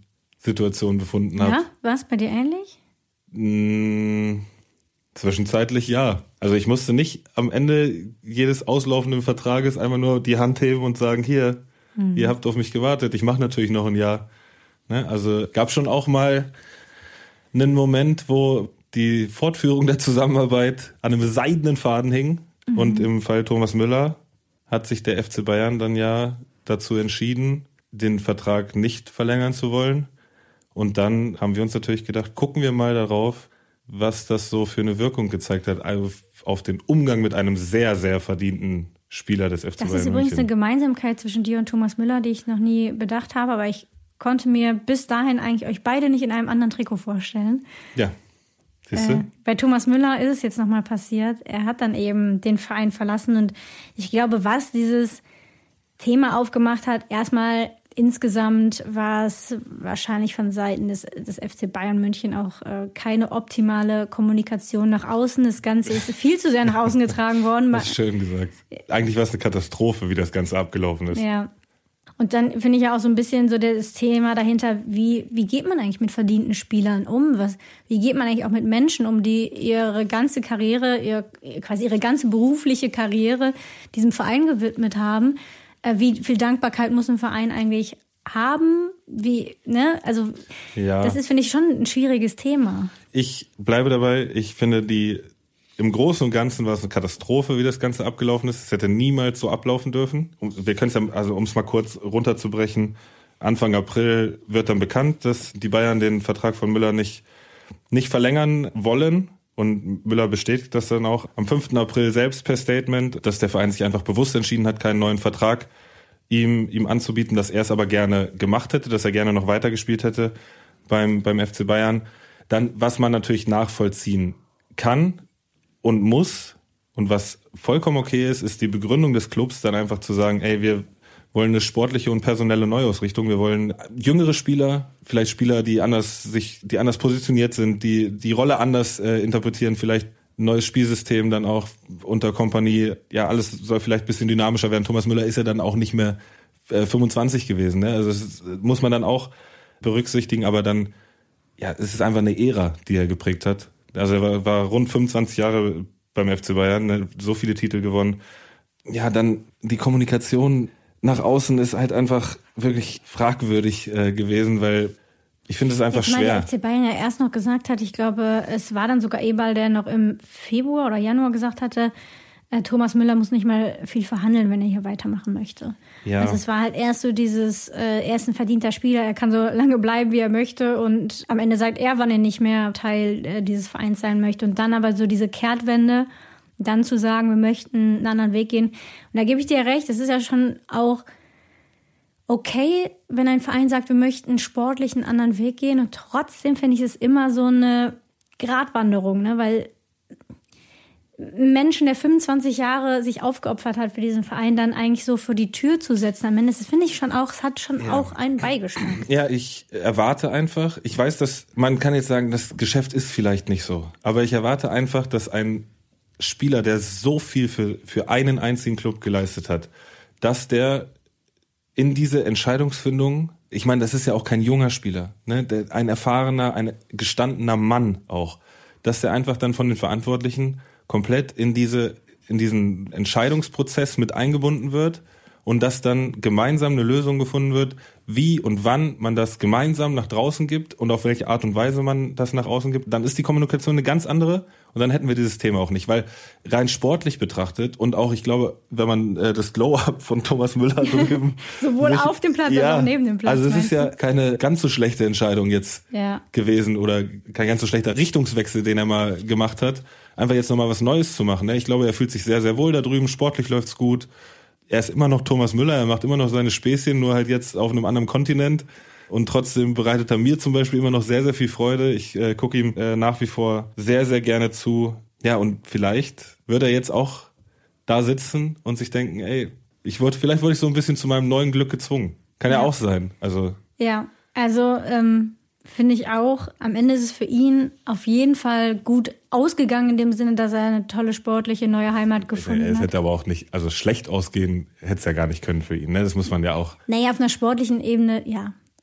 Situation befunden habe. Ja, war es bei dir ähnlich? Mmh, zwischenzeitlich ja. Also ich musste nicht am Ende jedes auslaufenden Vertrages einmal nur die Hand heben und sagen, hier, mhm. ihr habt auf mich gewartet, ich mache natürlich noch ein Jahr. Ne? Also gab schon auch mal einen Moment, wo die Fortführung der Zusammenarbeit an einem seidenen Faden hing. Mhm. Und im Fall Thomas Müller hat sich der F C Bayern dann ja dazu entschieden, den Vertrag nicht verlängern zu wollen. Und dann haben wir uns natürlich gedacht, gucken wir mal darauf, was das so für eine Wirkung gezeigt hat auf den Umgang mit einem sehr, sehr verdienten Spieler des F C Bayern München. Das ist übrigens eine Gemeinsamkeit zwischen dir und Thomas Müller, die ich noch nie bedacht habe, aber ich konnte mir bis dahin eigentlich euch beide nicht in einem anderen Trikot vorstellen. Ja, siehst du? Äh, bei Thomas Müller ist es jetzt nochmal passiert. Er hat dann eben den Verein verlassen und ich glaube, was dieses Thema aufgemacht hat, erstmal insgesamt war es wahrscheinlich von Seiten des, des F C Bayern München auch äh, keine optimale Kommunikation nach außen. Das Ganze ist viel zu sehr nach außen getragen worden. Das ist schön gesagt. Eigentlich war es eine Katastrophe, wie das Ganze abgelaufen ist. Ja. Und dann finde ich ja auch so ein bisschen so das Thema dahinter, wie, wie geht man eigentlich mit verdienten Spielern um? Was, wie geht man eigentlich auch mit Menschen um, die ihre ganze Karriere, ihr, quasi ihre ganze berufliche Karriere diesem Verein gewidmet haben? Wie viel Dankbarkeit muss ein Verein eigentlich haben? Wie, ne? Also, ja. Das ist, finde ich, schon ein schwieriges Thema. Ich bleibe dabei. Ich finde, die, im Großen und Ganzen war es eine Katastrophe, wie das Ganze abgelaufen ist. Es hätte niemals so ablaufen dürfen. Wir können es ja, also, um es mal kurz runterzubrechen. Anfang April wird dann bekannt, dass die Bayern den Vertrag von Müller nicht, nicht verlängern wollen. Und Müller bestätigt das dann auch am fünften April selbst per Statement, dass der Verein sich einfach bewusst entschieden hat, keinen neuen Vertrag ihm, ihm anzubieten, dass er es aber gerne gemacht hätte, dass er gerne noch weitergespielt hätte beim, beim F C Bayern. Dann, was man natürlich nachvollziehen kann und muss und was vollkommen okay ist, ist die Begründung des Clubs dann einfach zu sagen, ey, wir wollen eine sportliche und personelle Neuausrichtung. Wir wollen jüngere Spieler, vielleicht Spieler, die anders sich, die anders positioniert sind, die die Rolle anders äh, interpretieren, vielleicht ein neues Spielsystem dann auch unter Kompanie. Ja, alles soll vielleicht ein bisschen dynamischer werden. Thomas Müller ist ja dann auch nicht mehr äh, fünfundzwanzig gewesen. Ne? Also das muss man dann auch berücksichtigen. Aber dann, ja, es ist einfach eine Ära, die er geprägt hat. Also er war, war rund fünfundzwanzig Jahre beim F C Bayern, ne? So viele Titel gewonnen. Ja, dann die Kommunikation nach außen ist halt einfach wirklich fragwürdig äh, gewesen, weil ich finde es einfach ich meine, schwer. Der F C Bayern ja erst noch gesagt hat, ich glaube, es war dann sogar Eberl, der noch im Februar oder Januar gesagt hatte, äh, Thomas Müller muss nicht mal viel verhandeln, wenn er hier weitermachen möchte. Ja. Also es war halt erst so dieses, äh, er ist ein verdienter Spieler, er kann so lange bleiben, wie er möchte und am Ende sagt er, wann er nicht mehr Teil äh, dieses Vereins sein möchte und dann aber so diese Kehrtwende, dann zu sagen, wir möchten einen anderen Weg gehen. Und da gebe ich dir recht, es ist ja schon auch okay, wenn ein Verein sagt, wir möchten einen sportlichen anderen Weg gehen. Und trotzdem finde ich es immer so eine Gratwanderung, ne? Weil ein Menschen, der fünfundzwanzig Jahre sich aufgeopfert hat für diesen Verein, dann eigentlich so vor die Tür zu setzen am Ende, das finde ich schon auch, es hat schon ja. auch einen Beigeschmack. Ja, ich erwarte einfach, ich weiß, dass man kann jetzt sagen, das Geschäft ist vielleicht nicht so, aber ich erwarte einfach, dass ein Spieler, der so viel für, für einen einzigen Club geleistet hat, dass der in diese Entscheidungsfindung, ich meine, das ist ja auch kein junger Spieler, ne, der, ein erfahrener, ein gestandener Mann auch, dass der einfach dann von den Verantwortlichen komplett in diese, in diesen Entscheidungsprozess mit eingebunden wird und dass dann gemeinsam eine Lösung gefunden wird, wie und wann man das gemeinsam nach draußen gibt und auf welche Art und Weise man das nach außen gibt, dann ist die Kommunikation eine ganz andere und dann hätten wir dieses Thema auch nicht, weil rein sportlich betrachtet und auch, ich glaube, wenn man äh, das Glow-Up von Thomas Müller sowohl nicht, auf dem Platz ja, als auch neben dem Platz. Also es ist ja keine ganz so schlechte Entscheidung jetzt ja. gewesen oder kein ganz so schlechter Richtungswechsel, den er mal gemacht hat, einfach jetzt nochmal was Neues zu machen. Ne? Ich glaube, er fühlt sich sehr, sehr wohl da drüben, sportlich läuft's gut. Er ist immer noch Thomas Müller, er macht immer noch seine Späßchen, nur halt jetzt auf einem anderen Kontinent. Und trotzdem bereitet er mir zum Beispiel immer noch sehr, sehr viel Freude. Ich äh, gucke ihm äh, nach wie vor sehr, sehr gerne zu. Ja, und vielleicht wird er jetzt auch da sitzen und sich denken, ey, ich wurde, vielleicht wurde ich so ein bisschen zu meinem neuen Glück gezwungen. Kann ja, ja auch sein. Also ja, also ähm, finde ich auch, am Ende ist es für ihn auf jeden Fall gut ausgegangen, in dem Sinne, dass er eine tolle sportliche neue Heimat gefunden hat. Es hätte aber auch nicht, also schlecht ausgehen hätte es ja gar nicht können für ihn, ne? Das muss man ja auch. Naja, auf einer sportlichen Ebene, ja.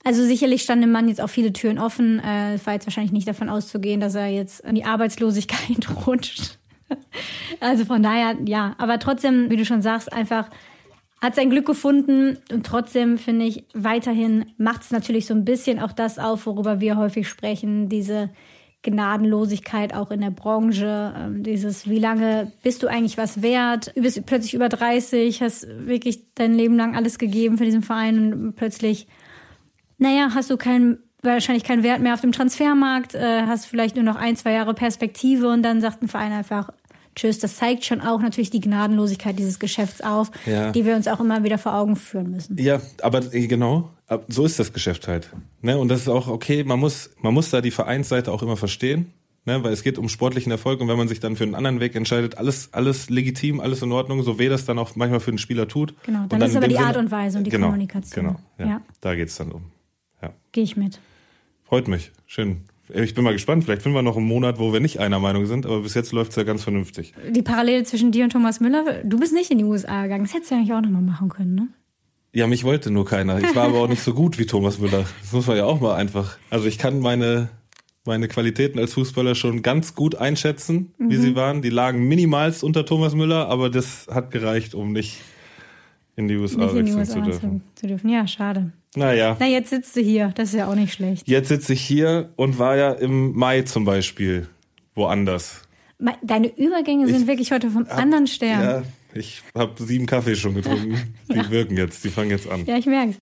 Also sicherlich standen dem Mann jetzt auch viele Türen offen. Äh, es war jetzt wahrscheinlich nicht davon auszugehen, dass er jetzt in die Arbeitslosigkeit rutscht. Also von daher, ja. Aber trotzdem, wie du schon sagst, einfach hat sein Glück gefunden. Und trotzdem finde ich, weiterhin macht es natürlich so ein bisschen auch das auf, worüber wir häufig sprechen, diese Gnadenlosigkeit auch in der Branche, ähm, dieses, wie lange bist du eigentlich was wert? Du bist plötzlich über dreißig, hast wirklich dein Leben lang alles gegeben für diesen Verein und plötzlich, naja, hast du keinen, wahrscheinlich keinen Wert mehr auf dem Transfermarkt, äh, hast vielleicht nur noch ein, zwei Jahre Perspektive und dann sagt ein Verein einfach tschüss. Das zeigt schon auch natürlich die Gnadenlosigkeit dieses Geschäfts auf, ja. die wir uns auch immer wieder vor Augen führen müssen. Ja, aber genau, so ist das Geschäft halt. Ne? Und das ist auch okay, man muss, man muss da die Vereinsseite auch immer verstehen, ne? Weil es geht um sportlichen Erfolg und wenn man sich dann für einen anderen Weg entscheidet, alles, alles legitim, alles in Ordnung, so weh das dann auch manchmal für den Spieler tut. Genau, dann, und dann ist aber die Sinne, Art und Weise und die genau, Kommunikation. Genau, ja, ja. Da geht's dann um. Ja. Gehe ich mit. Freut mich, schön. Ich bin mal gespannt, vielleicht finden wir noch einen Monat, wo wir nicht einer Meinung sind, aber bis jetzt läuft's ja ganz vernünftig. Die Parallele zwischen dir und Thomas Müller, du bist nicht in die U S A gegangen, das hättest du ja eigentlich auch nochmal machen können, ne? Ja, mich wollte nur keiner. Ich war aber auch nicht so gut wie Thomas Müller. Das muss man ja auch mal einfach. Also ich kann meine, meine Qualitäten als Fußballer schon ganz gut einschätzen, wie mhm. sie waren. Die lagen minimalst unter Thomas Müller, aber das hat gereicht, um nicht in die U S A nicht wechseln in die U S A zu dürfen. Zu, zu dürfen. Ja, schade. Naja. Na, jetzt sitzt du hier. Das ist ja auch nicht schlecht. Jetzt sitze ich hier und war ja im Mai zum Beispiel woanders. Deine Übergänge sind ich wirklich heute vom hab, anderen Stern. Ja, ich habe sieben Kaffee schon getrunken. Die ja. wirken jetzt, die fangen jetzt an. Ja, ich merke es.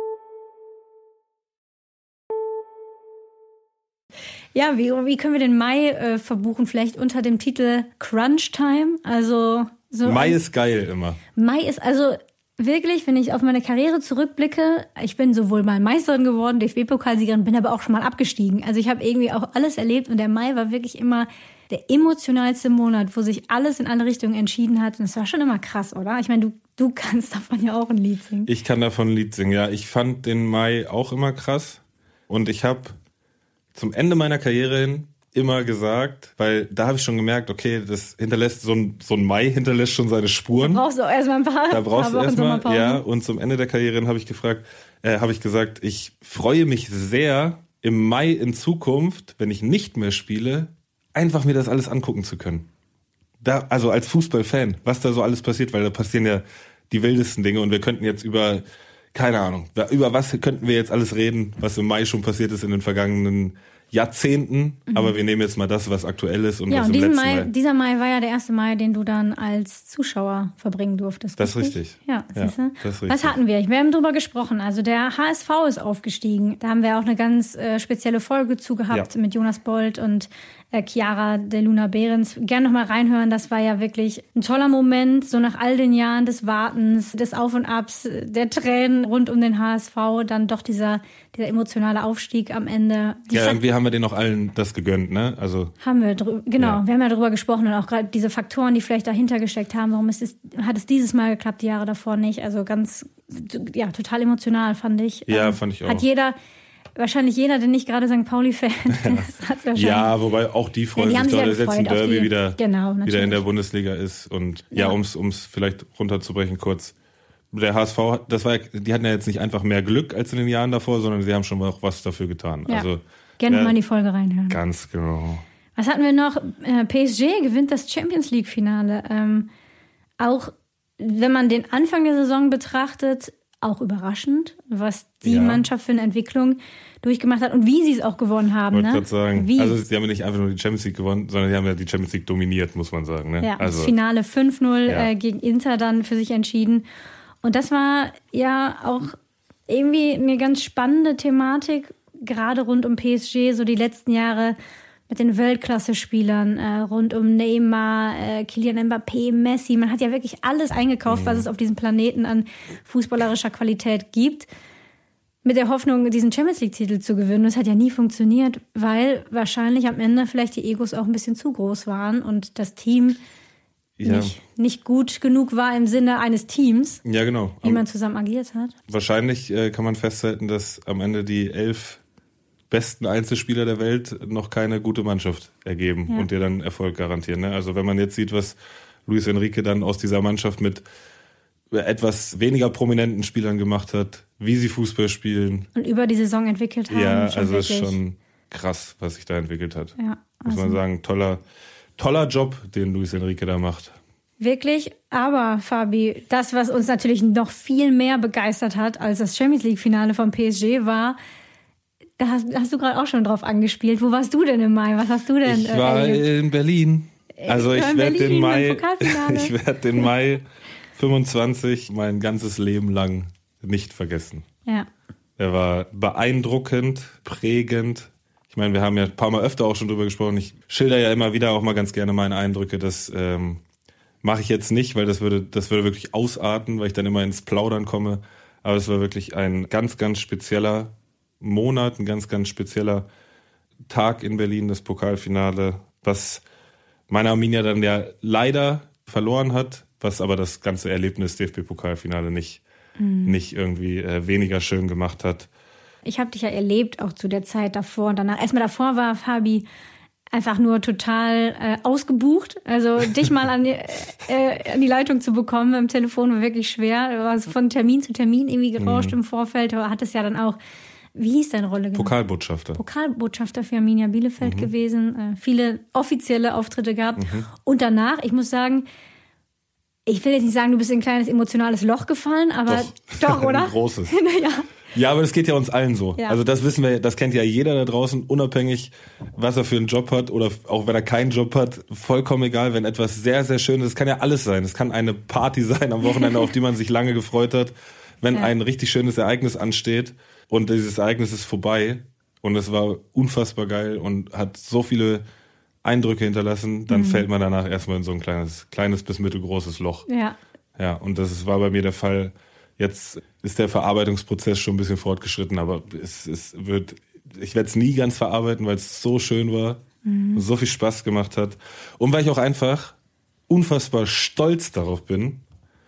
Ja, wie, wie können wir den Mai äh, verbuchen? Vielleicht unter dem Titel Crunch Time? Also so Mai ist geil immer. Mai ist also wirklich, wenn ich auf meine Karriere zurückblicke, ich bin sowohl mal Meisterin geworden, D F B-Pokalsiegerin, bin aber auch schon mal abgestiegen. Also ich habe irgendwie auch alles erlebt und der Mai war wirklich immer der emotionalste Monat, wo sich alles in alle Richtungen entschieden hat. Und das war schon immer krass, oder? Ich meine, du, du kannst davon ja auch ein Lied singen. Ich kann davon ein Lied singen, ja. Ich fand den Mai auch immer krass. Und ich habe zum Ende meiner Karriere hin immer gesagt, weil da habe ich schon gemerkt, okay, das hinterlässt, so ein, so ein Mai hinterlässt schon seine Spuren. Da brauchst du auch erstmal ein paar Da brauchst paar du erstmal, ja. Und zum Ende der Karriere hin habe ich gefragt, äh, habe ich gesagt, ich freue mich sehr, im Mai in Zukunft, wenn ich nicht mehr spiele, einfach mir das alles angucken zu können. Da, also als Fußballfan, was da so alles passiert, weil da passieren ja die wildesten Dinge und wir könnten jetzt über, keine Ahnung, über was könnten wir jetzt alles reden, was im Mai schon passiert ist in den vergangenen Jahrzehnten, mhm. aber wir nehmen jetzt mal das, was aktuell ist und ja, was und im diesen letzten Mai, Mai. Dieser Mai war ja der erste Mai, den du dann als Zuschauer verbringen durftest. Das ist richtig. Ja, siehst du? Ja, das ist richtig. Was hatten wir? Wir haben drüber gesprochen. Also der H S V ist aufgestiegen. Da haben wir auch eine ganz äh, spezielle Folge zu gehabt ja. mit Jonas Bold und äh, Chiara de Luna Behrens. Gerne nochmal reinhören. Das war ja wirklich ein toller Moment, so nach all den Jahren des Wartens, des Auf und Abs, der Tränen rund um den H S V, dann doch dieser, dieser emotionale Aufstieg am Ende. Die ja, irgendwie haben wir denen auch allen das gegönnt, ne? Also haben wir drü- genau, ja. wir haben ja drüber gesprochen und auch gerade diese Faktoren, die vielleicht dahinter gesteckt haben, warum ist es, hat es dieses Mal geklappt, die Jahre davor nicht. Also ganz, ja, total emotional, fand ich. Ja, ähm, fand ich auch. Hat jeder, wahrscheinlich jeder, der nicht gerade Sankt Pauli-Fan ist, hat wahrscheinlich. Ja, wobei auch die freuen ja, die sich, dass jetzt ein Derby die, wieder, genau, wieder in der Bundesliga ist. Und ja, ja ums ums vielleicht runterzubrechen kurz. Der H S V, das war, die hatten ja jetzt nicht einfach mehr Glück als in den Jahren davor, sondern sie haben schon auch was dafür getan. Ja. Also gerne ja, mal in die Folge reinhören. Ganz genau. Was hatten wir noch? P S G gewinnt das Champions League-Finale. Ähm, auch wenn man den Anfang der Saison betrachtet, auch überraschend, was die ja. Mannschaft für eine Entwicklung durchgemacht hat und wie sie es auch gewonnen haben. Ich wollte ne? gerade sagen, wie? Also sie haben ja nicht einfach nur die Champions League gewonnen, sondern sie haben ja die Champions League dominiert, muss man sagen. Ne? Ja, also, das Finale fünf null ja. äh, gegen Inter dann für sich entschieden. Und das war ja auch irgendwie eine ganz spannende Thematik, gerade rund um P S G, so die letzten Jahre mit den Weltklasse-Spielern, äh, rund um Neymar, äh, Kylian Mbappé, Messi. Man hat ja wirklich alles eingekauft, mhm. was es auf diesem Planeten an fußballerischer Qualität gibt, mit der Hoffnung, diesen Champions-League-Titel zu gewinnen. Das hat ja nie funktioniert, weil wahrscheinlich am Ende vielleicht die Egos auch ein bisschen zu groß waren und das Team ja. nicht, nicht gut genug war im Sinne eines Teams, ja, genau. wie man zusammen agiert hat. Wahrscheinlich äh, kann man festhalten, dass am Ende die elf besten Einzelspieler der Welt noch keine gute Mannschaft ergeben ja. und dir dann Erfolg garantieren. Ne? Also wenn man jetzt sieht, was Luis Enrique dann aus dieser Mannschaft mit etwas weniger prominenten Spielern gemacht hat, wie sie Fußball spielen. Und über die Saison entwickelt haben. Ja, schon also wirklich. ist schon krass, was sich da entwickelt hat. Ja, Muss also man sagen, toller, toller Job, den Luis Enrique da macht. Wirklich, aber Fabi, das, was uns natürlich noch viel mehr begeistert hat als das Champions League-Finale vom P S G war, da hast, hast du gerade auch schon drauf angespielt. Wo warst du denn im Mai? Was hast du denn Ich war erlebt? in Berlin. Also ich werde den Mai, ich werde den Mai fünfundzwanzig mein ganzes Leben lang nicht vergessen. Ja. Er war beeindruckend, prägend. Ich meine, wir haben ja ein paar Mal öfter auch schon drüber gesprochen. Ich schilder ja immer wieder auch mal ganz gerne meine Eindrücke. Das ähm, mache ich jetzt nicht, weil das würde, das würde wirklich ausarten, weil ich dann immer ins Plaudern komme. Aber es war wirklich ein ganz, ganz spezieller Monat, ein ganz, ganz spezieller Tag in Berlin, das Pokalfinale, was meine Arminia dann ja leider verloren hat, was aber das ganze Erlebnis D F B-Pokalfinale nicht, mhm. nicht irgendwie äh, weniger schön gemacht hat. Ich habe dich ja erlebt, auch zu der Zeit davor und danach. Erstmal davor war Fabi einfach nur total äh, ausgebucht. Also dich mal an die, äh, an die Leitung zu bekommen im Telefon war wirklich schwer. Du warst von Termin zu Termin irgendwie gerauscht mhm. im Vorfeld. Du hattest ja dann auch, wie hieß deine Rolle genau? Pokalbotschafter. Pokalbotschafter für Arminia Bielefeld mhm. gewesen. Äh, viele offizielle Auftritte gehabt. Mhm. Und danach, ich muss sagen, ich will jetzt nicht sagen, du bist in ein kleines emotionales Loch gefallen, aber doch, doch oder? Ein großes. Naja. Ja, aber das geht ja uns allen so. Ja. Also das wissen wir, das kennt ja jeder da draußen, unabhängig, was er für einen Job hat oder auch wenn er keinen Job hat, vollkommen egal, wenn etwas sehr, sehr Schönes, es kann ja alles sein. Es kann eine Party sein am Wochenende, auf die man sich lange gefreut hat, wenn ja. ein richtig schönes Ereignis ansteht und dieses Ereignis ist vorbei und es war unfassbar geil und hat so viele Eindrücke hinterlassen, dann mhm. fällt man danach erstmal in so ein kleines, kleines bis mittelgroßes Loch. Ja. Ja, und das war bei mir der Fall. Jetzt ist der Verarbeitungsprozess schon ein bisschen fortgeschritten, aber es, es wird, ich werde es nie ganz verarbeiten, weil es so schön war, mhm. so viel Spaß gemacht hat und weil ich auch einfach unfassbar stolz darauf bin,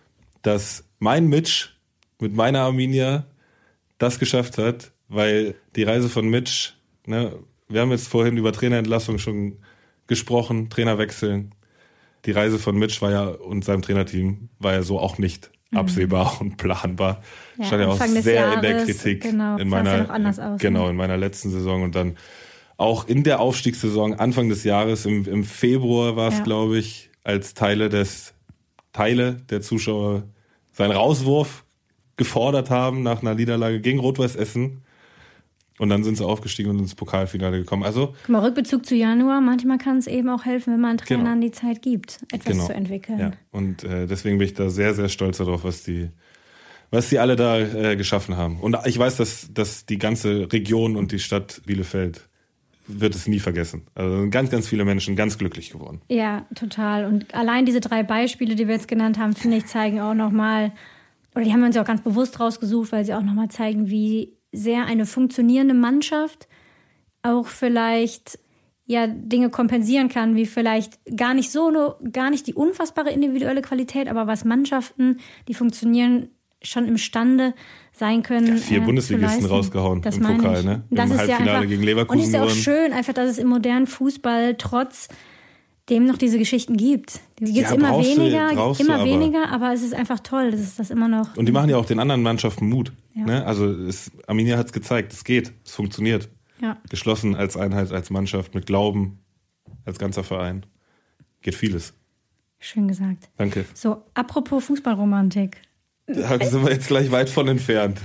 dass mein Mitch mit meiner Arminia das geschafft hat, weil die Reise von Mitch, ne, wir haben jetzt vorhin über Trainerentlassung schon gesprochen, Trainerwechseln. Die Reise von Mitch war ja und seinem Trainerteam war ja so auch nicht absehbar mhm. und planbar. Ja, stand ja auch sehr Jahres, in der Kritik genau, in meiner ja noch anders aus, genau ne? in meiner letzten Saison und dann auch in der Aufstiegssaison Anfang des Jahres im, im Februar war es ja. glaube ich, als Teile des Teile der Zuschauer seinen Rauswurf gefordert haben nach einer Niederlage gegen Rot-Weiß Essen. Und dann sind sie aufgestiegen und ins Pokalfinale gekommen. Also, guck mal, Rückbezug zu Januar, manchmal kann es eben auch helfen, wenn man Trainern genau. die Zeit gibt, etwas genau. zu entwickeln. Ja. Und äh, deswegen bin ich da sehr, sehr stolz darauf, was die, was die alle da äh, geschaffen haben. Und ich weiß, dass, dass die ganze Region und die Stadt Bielefeld wird es nie vergessen. Also sind ganz, ganz viele Menschen ganz glücklich geworden. Ja, total. Und allein diese drei Beispiele, die wir jetzt genannt haben, finde ich, zeigen auch nochmal, oder die haben wir uns auch ganz bewusst rausgesucht, weil sie auch nochmal zeigen, wie sehr eine funktionierende Mannschaft auch vielleicht ja Dinge kompensieren kann, wie vielleicht gar nicht so eine, gar nicht die unfassbare individuelle Qualität, aber was Mannschaften, die funktionieren, schon imstande sein können. Ja, vier äh, Bundesligisten rausgehauen das im Pokal, ne? Das Im ist Halbfinale ja einfach, gegen Leverkusen. Und ist ja auch gewonnen. schön, einfach, dass es im modernen Fußball trotz dem noch diese Geschichten gibt. Die gibt es ja, immer brauchst weniger, du, brauchst immer du, aber weniger, aber es ist einfach toll, dass es das immer noch. Und die machen ja auch den anderen Mannschaften Mut. Ja. Ne? Also es, Arminia hat es gezeigt, es geht, es funktioniert. Ja. Geschlossen als Einheit, als Mannschaft, mit Glauben, als ganzer Verein. Geht vieles. Schön gesagt. Danke. So, apropos Fußballromantik. Da sind wir jetzt gleich weit von entfernt.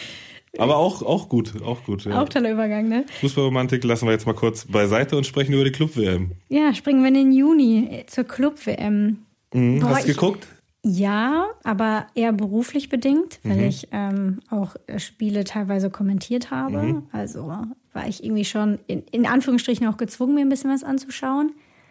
Aber auch, auch gut, auch gut. Ja. Auch toller Übergang, ne? Fußballromantik lassen wir jetzt mal kurz beiseite und sprechen über die Club-W M. Ja, springen wir in den Juni zur Club-W M. Mhm, Boah, hast du geguckt? Ich, ja, aber eher beruflich bedingt, weil Mhm. ich ähm, auch Spiele teilweise kommentiert habe. Mhm. Also war ich irgendwie schon in, in Anführungsstrichen auch gezwungen, mir ein bisschen was anzuschauen.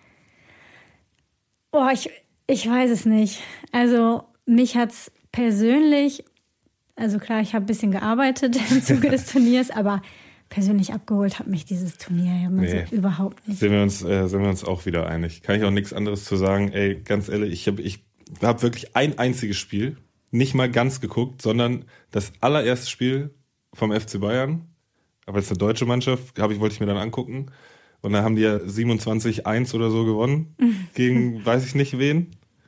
Boah, ich, ich weiß es nicht. Also mich hat's persönlich, also klar, ich habe ein bisschen gearbeitet im Zuge des Turniers, aber persönlich abgeholt hat mich dieses Turnier ja Nee. so überhaupt nicht. Sind wir uns, äh, sind wir uns auch wieder einig. Kann ich auch nichts anderes zu sagen. Ey, ganz ehrlich, ich habe ich hab wirklich ein einziges Spiel, nicht mal ganz geguckt, sondern das allererste Spiel vom F C Bayern, aber jetzt eine deutsche Mannschaft, hab ich, wollte ich mir dann angucken. Und dann haben die ja siebenundzwanzig eins oder so gewonnen, gegen weiß ich nicht wen.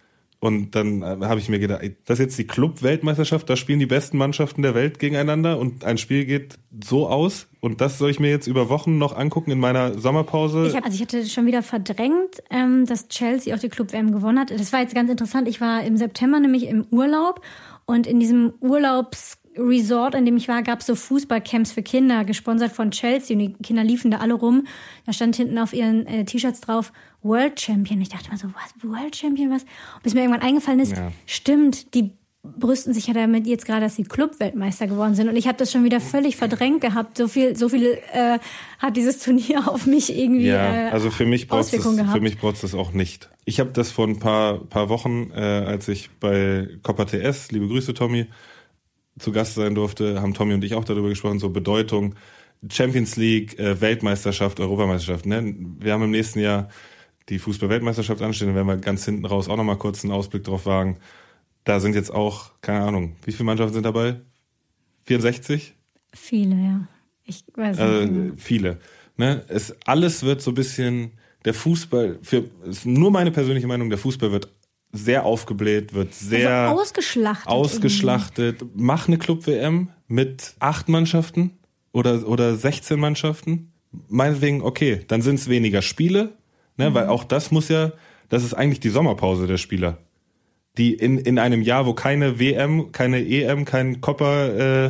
Und dann äh, habe ich mir gedacht, ey, das ist jetzt die Club-Weltmeisterschaft, da spielen die besten Mannschaften der Welt gegeneinander und ein Spiel geht so aus und das soll ich mir jetzt über Wochen noch angucken in meiner Sommerpause. Ich hab, also ich hatte schon wieder verdrängt, ähm, dass Chelsea auch die Club-W M gewonnen hat. Das war jetzt ganz interessant. Ich war im September nämlich im Urlaub und in diesem Urlaubsresort, in dem ich war, gab es so Fußballcamps für Kinder, gesponsert von Chelsea und die Kinder liefen da alle rum. Da stand hinten auf ihren äh, T-Shirts drauf, World Champion. Ich dachte mir so, was, World Champion, was? Und bis mir irgendwann eingefallen ist, ja. Stimmt, die brüsten sich ja damit jetzt gerade, dass sie Club-Weltmeister geworden sind. Und ich habe das schon wieder völlig verdrängt gehabt. So viel, so viel äh, hat dieses Turnier auf mich irgendwie ja, also für mich braucht es, gehabt. Für mich braucht es das auch nicht. Ich habe das vor ein paar, paar Wochen, äh, als ich bei Copa T S, liebe Grüße Tommy, zu Gast sein durfte, haben Tommy und ich auch darüber gesprochen, so Bedeutung Champions League, äh, Weltmeisterschaft, Europameisterschaft. Ne? Wir haben im nächsten Jahr die Fußball-Weltmeisterschaft anstehen, da werden wir ganz hinten raus auch nochmal kurz einen Ausblick drauf wagen. Da sind jetzt auch, keine Ahnung, wie viele Mannschaften sind dabei? vierundsechzig? Viele, ja. Ich weiß also, nicht. Viele. Ne? Es, alles wird so ein bisschen, der Fußball, für, ist nur meine persönliche Meinung, der Fußball wird sehr aufgebläht, wird sehr also ausgeschlachtet. Ausgeschlachtet. Irgendwie. Mach eine Club-W M mit acht Mannschaften oder, oder sechzehn Mannschaften. Meinetwegen, okay, dann sind es weniger Spiele, ne? Mhm. Weil auch das muss ja, das ist eigentlich die Sommerpause der Spieler. Die in, in einem Jahr, wo keine W M, keine E M, kein Copa äh,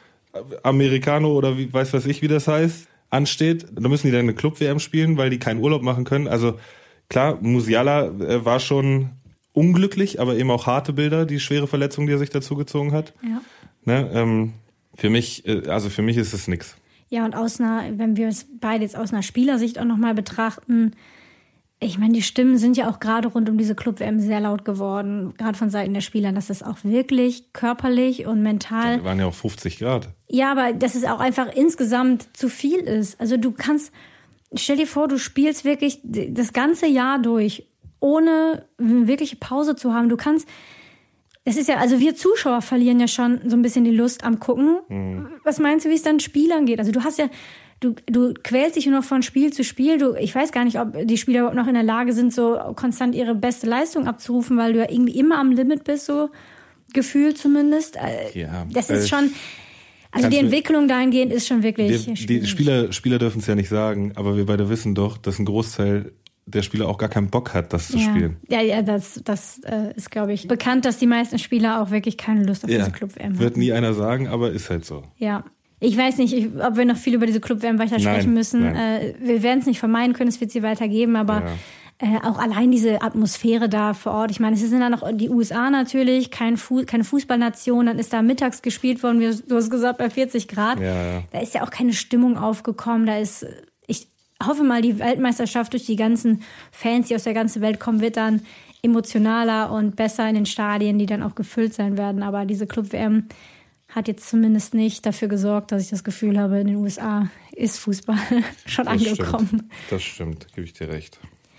Americano oder wie weiß was ich, wie das heißt, ansteht, da müssen die dann eine Club-W M spielen, weil die keinen Urlaub machen können. Also klar, Musiala äh, war schon unglücklich, aber eben auch harte Bilder, die schwere Verletzung, die er sich dazu gezogen hat. Ja. Ne, ähm, für mich, äh, also für mich ist es nix. Ja, und aus einer, wenn wir es beide jetzt aus einer Spielersicht auch nochmal betrachten, ich meine, die Stimmen sind ja auch gerade rund um diese Club-W M sehr laut geworden, gerade von Seiten der Spieler, dass es auch wirklich körperlich und mental... Ja, waren ja auch fünfzig Grad. Ja, aber dass es auch einfach insgesamt zu viel ist. Also du kannst, stell dir vor, du spielst wirklich das ganze Jahr durch, ohne eine wirkliche Pause zu haben. Du kannst, es ist ja, also wir Zuschauer verlieren ja schon so ein bisschen die Lust am Gucken. Mhm. Was meinst du, wie es dann Spielern geht? Also du hast ja... Du, du quälst dich nur noch von Spiel zu Spiel. Du, ich weiß gar nicht, ob die Spieler überhaupt noch in der Lage sind, so konstant ihre beste Leistung abzurufen, weil du ja irgendwie immer am Limit bist, so gefühlt zumindest. Ja, das ist schon, also die Entwicklung dahingehend ist schon wirklich wir, Die Spieler, Spieler dürfen es ja nicht sagen, aber wir beide wissen doch, dass ein Großteil der Spieler auch gar keinen Bock hat, das zu ja. spielen. Ja, ja, das, das äh, ist, glaube ich, bekannt, dass die meisten Spieler auch wirklich keine Lust auf ja, diese Club-W M haben. Wird nie einer sagen, aber ist halt so. Ja. Ich weiß nicht, ich, ob wir noch viel über diese Club-W M weiter sprechen nein, müssen. Nein. Äh, wir werden es nicht vermeiden können, es wird sie weitergeben, aber ja. äh, auch allein diese Atmosphäre da vor Ort. Ich meine, es sind dann noch die U S A natürlich, kein Fu- keine Fußballnation, dann ist da mittags gespielt worden, wie du hast gesagt, bei vierzig Grad. Ja, ja. Da ist ja auch keine Stimmung aufgekommen. Da ist, ich hoffe mal, die Weltmeisterschaft durch die ganzen Fans, die aus der ganzen Welt kommen, wird dann emotionaler und besser in den Stadien, die dann auch gefüllt sein werden. Aber diese Club-W M hat jetzt zumindest nicht dafür gesorgt, dass ich das Gefühl habe, in den U S A ist Fußball schon das angekommen. Stimmt. Das stimmt, gebe ich dir recht.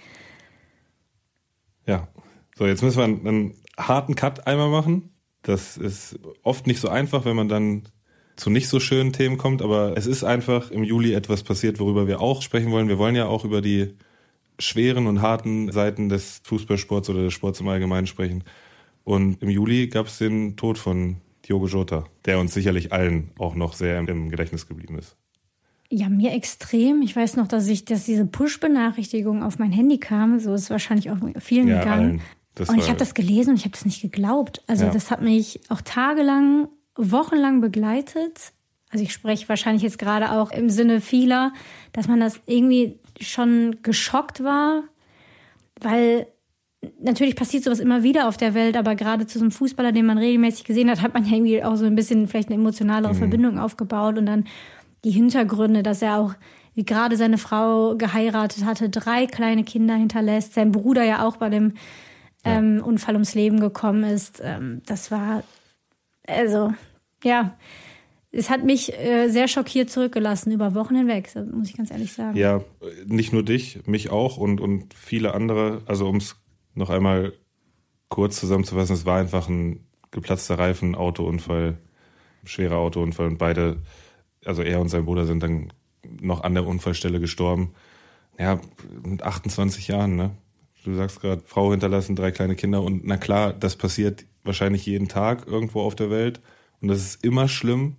Ja, so jetzt müssen wir einen, einen harten Cut einmal machen. Das ist oft nicht so einfach, wenn man dann zu nicht so schönen Themen kommt, aber es ist einfach im Juli etwas passiert, worüber wir auch sprechen wollen. Wir wollen ja auch über die schweren und harten Seiten des Fußballsports oder des Sports im Allgemeinen sprechen. Und im Juli gab es den Tod von Diogo Jota, der uns sicherlich allen auch noch sehr im Gedächtnis geblieben ist. Ja, mir extrem. Ich weiß noch, dass ich, dass diese Push-Benachrichtigung auf mein Handy kam. So ist es wahrscheinlich auch vielen ja, gegangen. Allen. Das und ich habe das gelesen und ich habe das nicht geglaubt. Also ja. das hat mich auch tagelang, wochenlang begleitet. Also ich spreche wahrscheinlich jetzt gerade auch im Sinne vieler, dass man das irgendwie schon geschockt war, weil natürlich passiert sowas immer wieder auf der Welt, aber gerade zu so einem Fußballer, den man regelmäßig gesehen hat, hat man ja irgendwie auch so ein bisschen vielleicht eine emotionalere mhm. Verbindung aufgebaut und dann die Hintergründe, dass er auch, wie gerade seine Frau geheiratet hatte, drei kleine Kinder hinterlässt, sein Bruder ja auch bei dem ja. ähm, Unfall ums Leben gekommen ist. Ähm, das war, also, ja, es hat mich äh, sehr schockiert zurückgelassen über Wochen hinweg, muss ich ganz ehrlich sagen. Ja, nicht nur dich, mich auch und, und viele andere, also ums noch einmal kurz zusammenzufassen, es war einfach ein geplatzter Reifen, Autounfall, schwerer Autounfall und beide, also er und sein Bruder sind dann noch an der Unfallstelle gestorben. Ja, mit achtundzwanzig Jahren, ne? Du sagst gerade, Frau hinterlassen, drei kleine Kinder und na klar, das passiert wahrscheinlich jeden Tag irgendwo auf der Welt und das ist immer schlimm,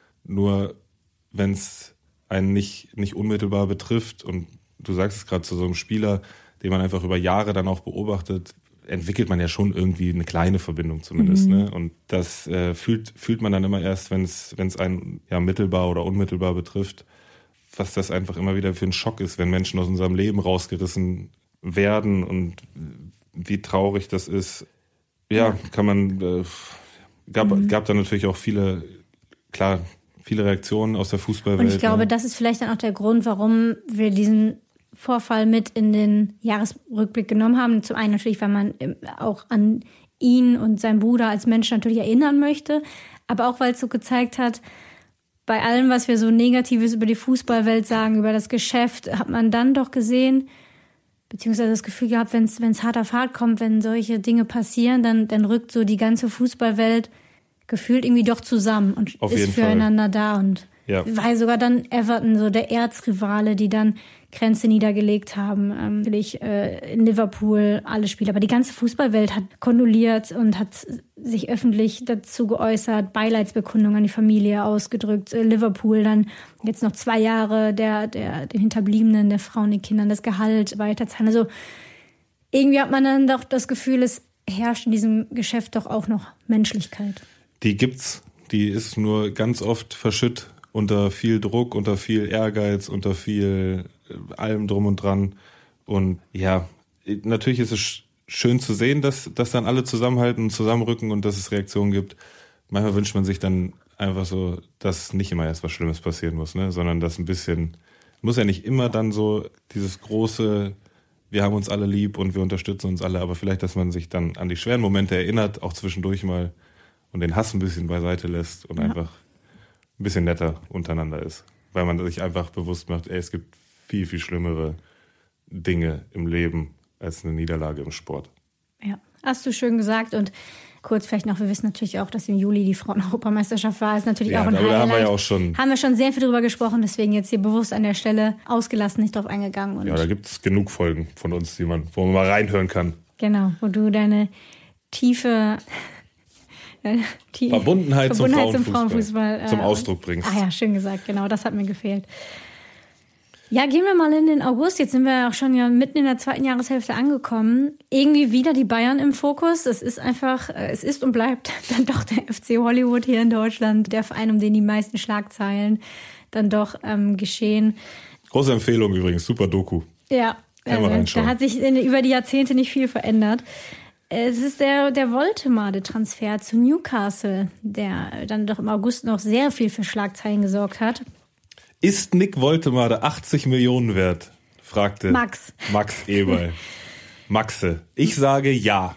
nur wenn es einen nicht, nicht unmittelbar betrifft und du sagst es gerade zu so einem Spieler, den man einfach über Jahre dann auch beobachtet, entwickelt man ja schon irgendwie eine kleine Verbindung zumindest. Mhm. Ne? Und das äh, fühlt, fühlt man dann immer erst, wenn es wenn es einen ja mittelbar oder unmittelbar betrifft, was das einfach immer wieder für ein Schock ist, wenn Menschen aus unserem Leben rausgerissen werden und wie traurig das ist. Ja, kann man, äh, gab, mhm. gab da natürlich auch viele, klar, viele Reaktionen aus der Fußballwelt. Und ich glaube, ne? das ist vielleicht dann auch der Grund, warum wir diesen Vorfall mit in den Jahresrückblick genommen haben. Zum einen natürlich, weil man auch an ihn und seinen Bruder als Mensch natürlich erinnern möchte, aber auch, weil es so gezeigt hat, bei allem, was wir so Negatives über die Fußballwelt sagen, über das Geschäft, hat man dann doch gesehen, beziehungsweise das Gefühl gehabt, wenn es hart auf hart kommt, wenn solche Dinge passieren, dann, dann rückt so die ganze Fußballwelt gefühlt irgendwie doch zusammen und auf ist füreinander Fall. Da. Und ja. war sogar dann Everton so der Erzrivale, die dann Grenze niedergelegt haben. Ähm, natürlich äh, in Liverpool alle Spieler, aber die ganze Fußballwelt hat kondoliert und hat sich öffentlich dazu geäußert, Beileidsbekundungen an die Familie ausgedrückt. Äh, Liverpool dann jetzt noch zwei Jahre der, der, den Hinterbliebenen, der Frauen, den Kindern das Gehalt weiterzahlen. Also irgendwie hat man dann doch das Gefühl, es herrscht in diesem Geschäft doch auch noch Menschlichkeit. Die gibt's, die ist nur ganz oft verschütt unter viel Druck, unter viel Ehrgeiz, unter viel allem drum und dran. Und ja, natürlich ist es schön zu sehen, dass, dass dann alle zusammenhalten und zusammenrücken und dass es Reaktionen gibt. Manchmal wünscht man sich dann einfach so, dass nicht immer erst was Schlimmes passieren muss, ne? Sondern dass ein bisschen, muss ja nicht immer dann so dieses große, wir haben uns alle lieb und wir unterstützen uns alle, aber vielleicht, dass man sich dann an die schweren Momente erinnert, auch zwischendurch mal und den Hass ein bisschen beiseite lässt und ja. einfach ein bisschen netter untereinander ist. Weil man sich einfach bewusst macht, ey, es gibt viel, viel schlimmere Dinge im Leben als eine Niederlage im Sport. Ja, hast du schön gesagt. Und kurz vielleicht noch, wir wissen natürlich auch, dass im Juli die Frauen-Europameisterschaft war. Ist natürlich ja, auch ein aber Highlight. Da haben wir ja auch schon, haben wir schon sehr viel drüber gesprochen, deswegen jetzt hier bewusst an der Stelle ausgelassen, nicht drauf eingegangen. Und ja, da gibt es genug Folgen von uns, die man, wo man mal reinhören kann. Genau, wo du deine tiefe Die Verbundenheit, Verbundenheit zum Frauenfußball, zum, Frauenfußball äh, zum Ausdruck bringst. Ah ja, schön gesagt, genau, das hat mir gefehlt. Ja, gehen wir mal in den August. Jetzt sind wir auch schon ja mitten in der zweiten Jahreshälfte angekommen. Irgendwie wieder die Bayern im Fokus. Es ist einfach, es ist und bleibt dann doch der F C Hollywood hier in Deutschland, der Verein, um den die meisten Schlagzeilen dann doch ähm, geschehen. Große Empfehlung übrigens, super Doku. Ja, äh, da hat sich in, über die Jahrzehnte nicht viel verändert. Es ist der, der Woltemade-Transfer zu Newcastle, der dann doch im August noch sehr viel für Schlagzeilen gesorgt hat. Ist Nick Woltemade achtzig Millionen wert? Fragte Max. Max Eberl. Maxe. Ich sage ja.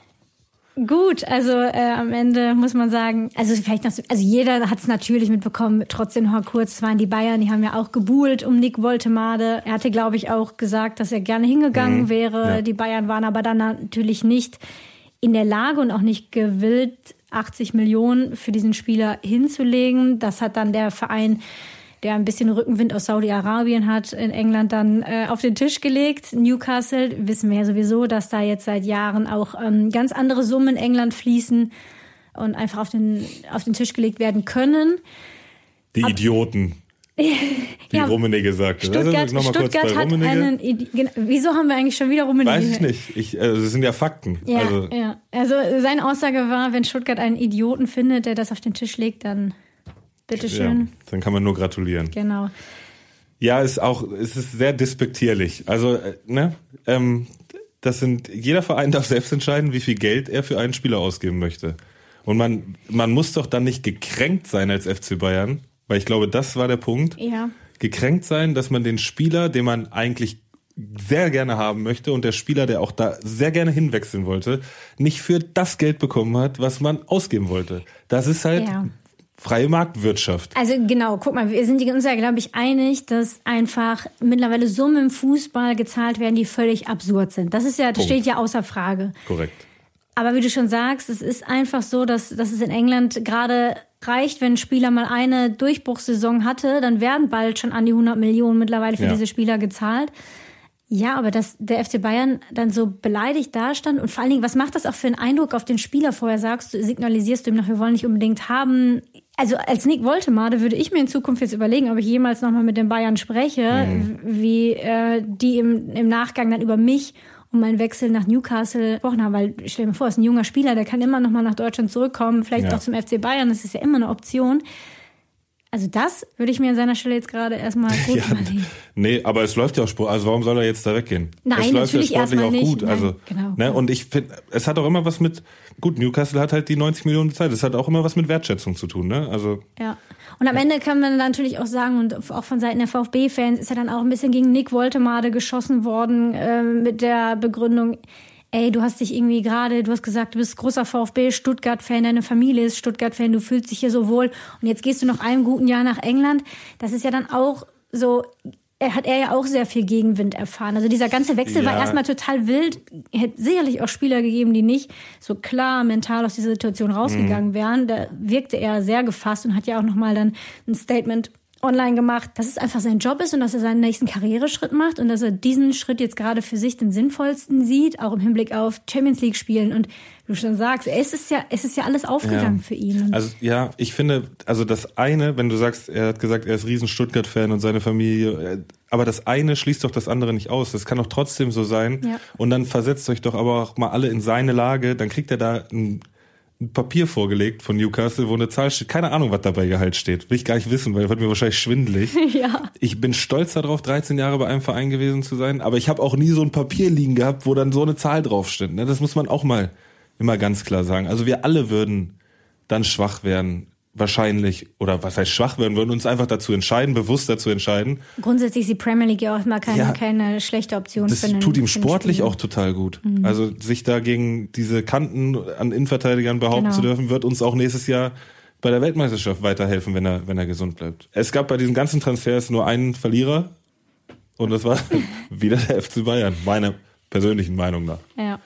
Gut, also äh, am Ende muss man sagen, also vielleicht noch, also jeder hat es natürlich mitbekommen, trotzdem noch kurz, es waren die Bayern, die haben ja auch gebuhlt um Nick Woltemade. Er hatte, glaube ich, auch gesagt, dass er gerne hingegangen mhm. wäre. Ja. Die Bayern waren aber dann natürlich nicht in der Lage und auch nicht gewillt, achtzig Millionen für diesen Spieler hinzulegen. Das hat dann der Verein, der ein bisschen Rückenwind aus Saudi-Arabien hat, in England dann äh, auf den Tisch gelegt. Newcastle, wissen wir ja sowieso, dass da jetzt seit Jahren auch ähm, ganz andere Summen in England fließen und einfach auf den, auf den Tisch gelegt werden können. Die Ab- Idioten. Wie ja, Rummenigge gesagt hat. Stuttgart, also Stuttgart hat einen... Wieso haben wir eigentlich schon wieder Rummenigge? Weiß ich nicht. Ich, also das sind ja Fakten. Ja, also. ja. Also seine Aussage war, wenn Stuttgart einen Idioten findet, der das auf den Tisch legt, dann bitteschön. Ja, dann kann man nur gratulieren. Genau. Ja, ist auch, es ist sehr despektierlich. Also, ne, ähm, das sind, jeder Verein darf selbst entscheiden, wie viel Geld er für einen Spieler ausgeben möchte. Und man, man muss doch dann nicht gekränkt sein als F C Bayern, weil ich glaube, das war der Punkt. Ja. Gekränkt sein, dass man den Spieler, den man eigentlich sehr gerne haben möchte und der Spieler, der auch da sehr gerne hinwechseln wollte, nicht für das Geld bekommen hat, was man ausgeben wollte. Das ist halt ja. freie Marktwirtschaft. Also genau, guck mal, wir sind uns ja, glaube ich, einig, dass einfach mittlerweile Summen im Fußball gezahlt werden, die völlig absurd sind. Das ist ja, das steht ja außer Frage. Korrekt. Aber wie du schon sagst, es ist einfach so, dass, dass es in England gerade reicht, wenn ein Spieler mal eine Durchbruchssaison hatte, dann werden bald schon an die hundert Millionen mittlerweile für ja. diese Spieler gezahlt. Ja, aber dass der F C Bayern dann so beleidigt dastand und vor allen Dingen, was macht das auch für einen Eindruck auf den Spieler? Vorher sagst du, signalisierst du ihm noch, wir wollen nicht unbedingt haben. Also als Nick Woltemade würde ich mir in Zukunft jetzt überlegen, ob ich jemals nochmal mit den Bayern spreche, mhm. wie äh, die im, im Nachgang dann über mich und meinen Wechsel nach Newcastle gesprochen haben. Weil stell dir mal vor, es ist ein junger Spieler, der kann immer nochmal nach Deutschland zurückkommen, vielleicht ja. auch zum F C Bayern, das ist ja immer eine Option. Also das würde ich mir an seiner Stelle jetzt gerade erstmal gut ja, überlegen. Nee, aber es läuft ja auch Sport. Also warum soll er jetzt da weggehen? Nein, es läuft natürlich ja sportlich auch nicht. gut. Nein, also, genau. Ne, und ich finde, es hat auch immer was mit, gut, Newcastle hat halt die neunzig Millionen Zeit. Es hat auch immer was mit Wertschätzung zu tun, ne? Also. Ja. Und am Ende kann man natürlich auch sagen, und auch von Seiten der VfB-Fans ist ja dann auch ein bisschen gegen Nick Woltemade geschossen worden, äh, mit der Begründung, ey, du hast dich irgendwie gerade, du hast gesagt, du bist großer VfB-Stuttgart-Fan, deine Familie ist Stuttgart-Fan, du fühlst dich hier so wohl und jetzt gehst du noch einem guten Jahr nach England. Das ist ja dann auch so, er hat er ja auch sehr viel Gegenwind erfahren. Also dieser ganze Wechsel ja. war erstmal total wild. Er hätte sicherlich auch Spieler gegeben, die nicht so klar mental aus dieser Situation rausgegangen wären. Da wirkte er sehr gefasst und hat ja auch nochmal dann ein Statement online gemacht, dass es einfach sein Job ist und dass er seinen nächsten Karriereschritt macht und dass er diesen Schritt jetzt gerade für sich den sinnvollsten sieht, auch im Hinblick auf Champions League spielen. Und du schon sagst, es ist ja, es ist ja alles aufgegangen ja. für ihn. Also ja, ich finde, also das eine, wenn du sagst, er hat gesagt, er ist riesen Stuttgart-Fan und seine Familie, aber das eine schließt doch das andere nicht aus. Das kann doch trotzdem so sein. Ja. Und dann versetzt euch doch aber auch mal alle in seine Lage, dann kriegt er da ein ein Papier vorgelegt von Newcastle, wo eine Zahl steht. Keine Ahnung, was dabei Gehalt steht. Will ich gar nicht wissen, weil das wird mir wahrscheinlich schwindelig. Ja. Ich bin stolz darauf, dreizehn Jahre bei einem Verein gewesen zu sein, aber ich habe auch nie so ein Papier liegen gehabt, wo dann so eine Zahl draufsteht. Das muss man auch mal immer ganz klar sagen. Also wir alle würden dann schwach werden, wahrscheinlich, oder was heißt schwach werden, würden uns einfach dazu entscheiden, bewusst dazu entscheiden. Grundsätzlich ist die Premier League ja auch mal keine, ja, keine schlechte Option. Das für einen, tut ihm für sportlich auch total gut. Mhm. Also sich da gegen diese Kanten an Innenverteidigern behaupten genau. zu dürfen, wird uns auch nächstes Jahr bei der Weltmeisterschaft weiterhelfen, wenn er, wenn er gesund bleibt. Es gab bei diesen ganzen Transfers nur einen Verlierer und das war wieder der F C Bayern, meiner persönlichen Meinung nach. Ja,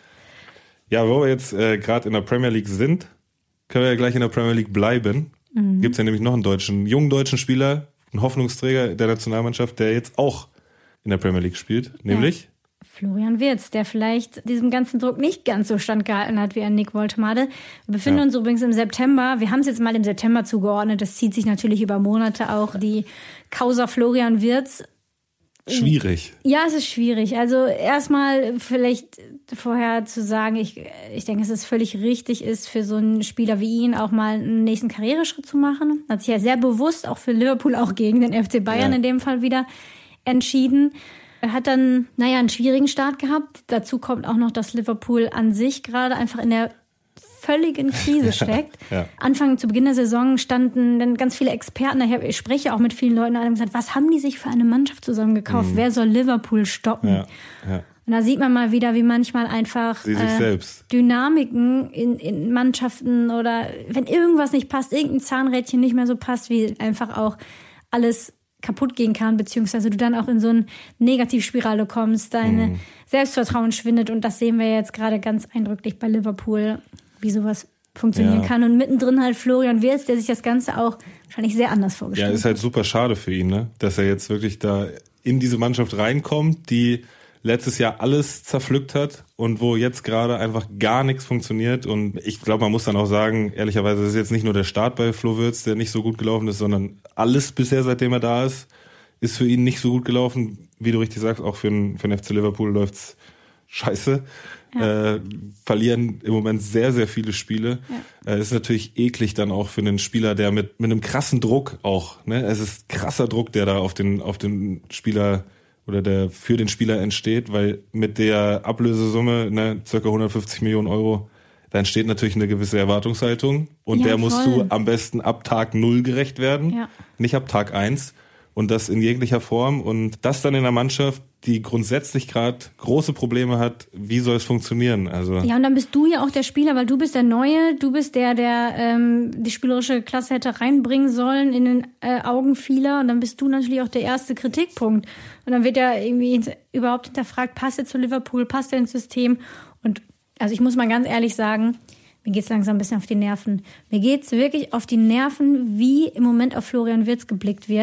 ja wo wir jetzt äh, gerade in der Premier League sind, können wir ja gleich in der Premier League bleiben. Mhm. Gibt es ja nämlich noch einen deutschen, jungen deutschen Spieler, einen Hoffnungsträger der Nationalmannschaft, der jetzt auch in der Premier League spielt, nämlich ja. Florian Wirtz, der vielleicht diesem ganzen Druck nicht ganz so standgehalten hat wie ein Nick Woltemade. Wir befinden ja. uns übrigens im September. Wir haben es jetzt mal im September zugeordnet. Das zieht sich natürlich über Monate auch. Die Causa Florian Wirtz. Schwierig. Ja, es ist schwierig. Also erstmal vielleicht vorher zu sagen, ich, ich denke, dass es völlig richtig ist, für so einen Spieler wie ihn auch mal einen nächsten Karriereschritt zu machen. Hat sich ja sehr bewusst auch für Liverpool, auch gegen den F C Bayern ja. in dem Fall wieder entschieden. Er hat dann, naja, einen schwierigen Start gehabt. Dazu kommt auch noch, dass Liverpool an sich gerade einfach in der völligen Krise steckt. Ja, ja. Anfang zu Beginn der Saison standen dann ganz viele Experten, ich spreche auch mit vielen Leuten an und gesagt, was haben die sich für eine Mannschaft zusammengekauft? Mhm. Wer soll Liverpool stoppen? Ja, ja. Und da sieht man mal wieder, wie manchmal einfach äh, Dynamiken in, in Mannschaften oder wenn irgendwas nicht passt, irgendein Zahnrädchen nicht mehr so passt, wie einfach auch alles kaputt gehen kann, beziehungsweise du dann auch in so eine Negativspirale kommst, deine mhm. Selbstvertrauen schwindet und das sehen wir jetzt gerade ganz eindrücklich bei Liverpool, wie sowas funktionieren ja. kann. Und mittendrin halt Florian Wirtz, der sich das Ganze auch wahrscheinlich sehr anders vorgestellt hat. Ja, ist halt super schade für ihn, ne? Dass er jetzt wirklich da in diese Mannschaft reinkommt, die letztes Jahr alles zerpflückt hat und wo jetzt gerade einfach gar nichts funktioniert. Und ich glaube, man muss dann auch sagen, ehrlicherweise, das ist jetzt nicht nur der Start bei Flo Wirtz, der nicht so gut gelaufen ist, sondern alles bisher, seitdem er da ist, ist für ihn nicht so gut gelaufen. Wie du richtig sagst, auch für den, für den F C Liverpool läuft's scheiße. Ja. Äh, verlieren im Moment sehr, sehr viele Spiele. Ja. Äh, ist natürlich eklig dann auch für einen Spieler, der mit, mit einem krassen Druck auch, ne, es ist krasser Druck, der da auf den, auf den Spieler oder der für den Spieler entsteht, weil mit der Ablösesumme, ne, circa hundertfünfzig Millionen Euro, da entsteht natürlich eine gewisse Erwartungshaltung und ja, der musst voll. Du am besten ab Tag null gerecht werden, ja. nicht ab Tag eins und das in jeglicher Form und das dann in einer Mannschaft, die grundsätzlich gerade große Probleme hat, wie soll es funktionieren? Also ja, und dann bist du ja auch der Spieler, weil du bist der Neue, du bist der, der ähm, die spielerische Klasse hätte reinbringen sollen in den äh, Augen vieler und dann bist du natürlich auch der erste Kritikpunkt. Und dann wird ja irgendwie überhaupt hinterfragt, passt er zu Liverpool, passt er ins System? Und also ich muss mal ganz ehrlich sagen, mir geht's langsam ein bisschen auf die Nerven. Mir geht's wirklich auf die Nerven, wie im Moment auf Florian Wirtz geblickt wird.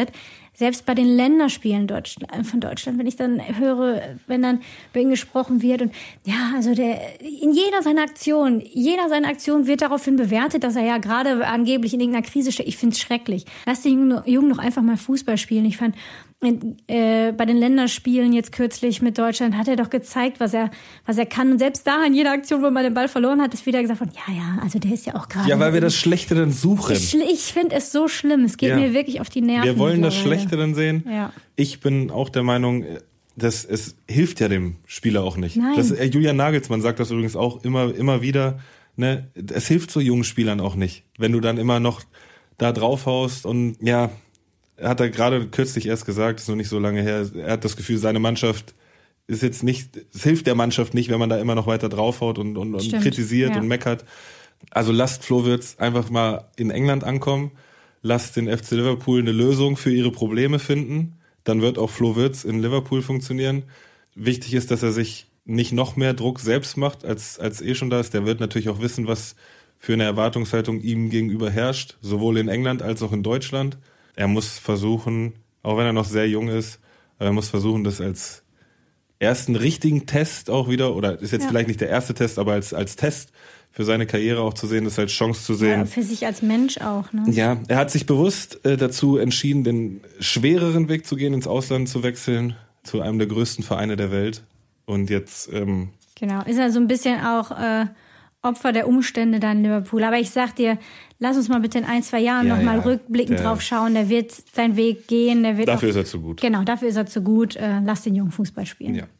selbst bei den Länderspielen Deutschland, von Deutschland, wenn ich dann höre, wenn dann über ihn gesprochen wird und ja, also der in jeder seiner Aktionen, jeder seiner Aktionen wird daraufhin bewertet, dass er ja gerade angeblich in irgendeiner Krise steht. Ich finde es schrecklich. Lass den Jungen doch einfach mal Fußball spielen. Ich fand Äh, bei den Länderspielen jetzt kürzlich mit Deutschland hat er doch gezeigt, was er was er kann. Und selbst da in jeder Aktion, wo man den Ball verloren hat, ist wieder gesagt von, ja, ja, also der ist ja auch gerade... Ja, weil wir das Schlechte dann suchen. Ich, ich finde es so schlimm. Es geht ja. mir wirklich auf die Nerven. Wir wollen das Schlechte dann sehen. Ja. Ich bin auch der Meinung, dass es hilft ja dem Spieler auch nicht. Nein. Das, äh, Julian Nagelsmann sagt das übrigens auch immer, immer wieder. Ne? Es hilft so jungen Spielern auch nicht, wenn du dann immer noch da draufhaust und ja... Hat er gerade kürzlich erst gesagt, ist noch nicht so lange her, er hat das Gefühl, seine Mannschaft ist jetzt nicht, es hilft der Mannschaft nicht, wenn man da immer noch weiter draufhaut und, und, und kritisiert ja. und meckert. Also lasst Flo Wirtz einfach mal in England ankommen, lasst den F C Liverpool eine Lösung für ihre Probleme finden, dann wird auch Flo Wirtz in Liverpool funktionieren. Wichtig ist, dass er sich nicht noch mehr Druck selbst macht, als, als eh schon da ist. Der wird natürlich auch wissen, was für eine Erwartungshaltung ihm gegenüber herrscht, sowohl in England als auch in Deutschland. Er muss versuchen, auch wenn er noch sehr jung ist, aber er muss versuchen, das als ersten richtigen Test auch wieder, oder ist jetzt ja. vielleicht nicht der erste Test, aber als, als Test für seine Karriere auch zu sehen, das als Chance zu sehen. Ja, für sich als Mensch auch, ne? Ja, er hat sich bewusst äh, dazu entschieden, den schwereren Weg zu gehen, ins Ausland zu wechseln, zu einem der größten Vereine der Welt. Und jetzt... Ähm, genau, ist er so ein bisschen auch... Äh Opfer der Umstände da in Liverpool. Aber ich sag dir, lass uns mal bitte in ein, zwei Jahren ja, nochmal ja, rückblickend der, drauf schauen. Der wird seinen Weg gehen. Der wird dafür auch, ist er zu gut. Genau, dafür ist er zu gut. Äh, lass den jungen Fußball spielen. Ja.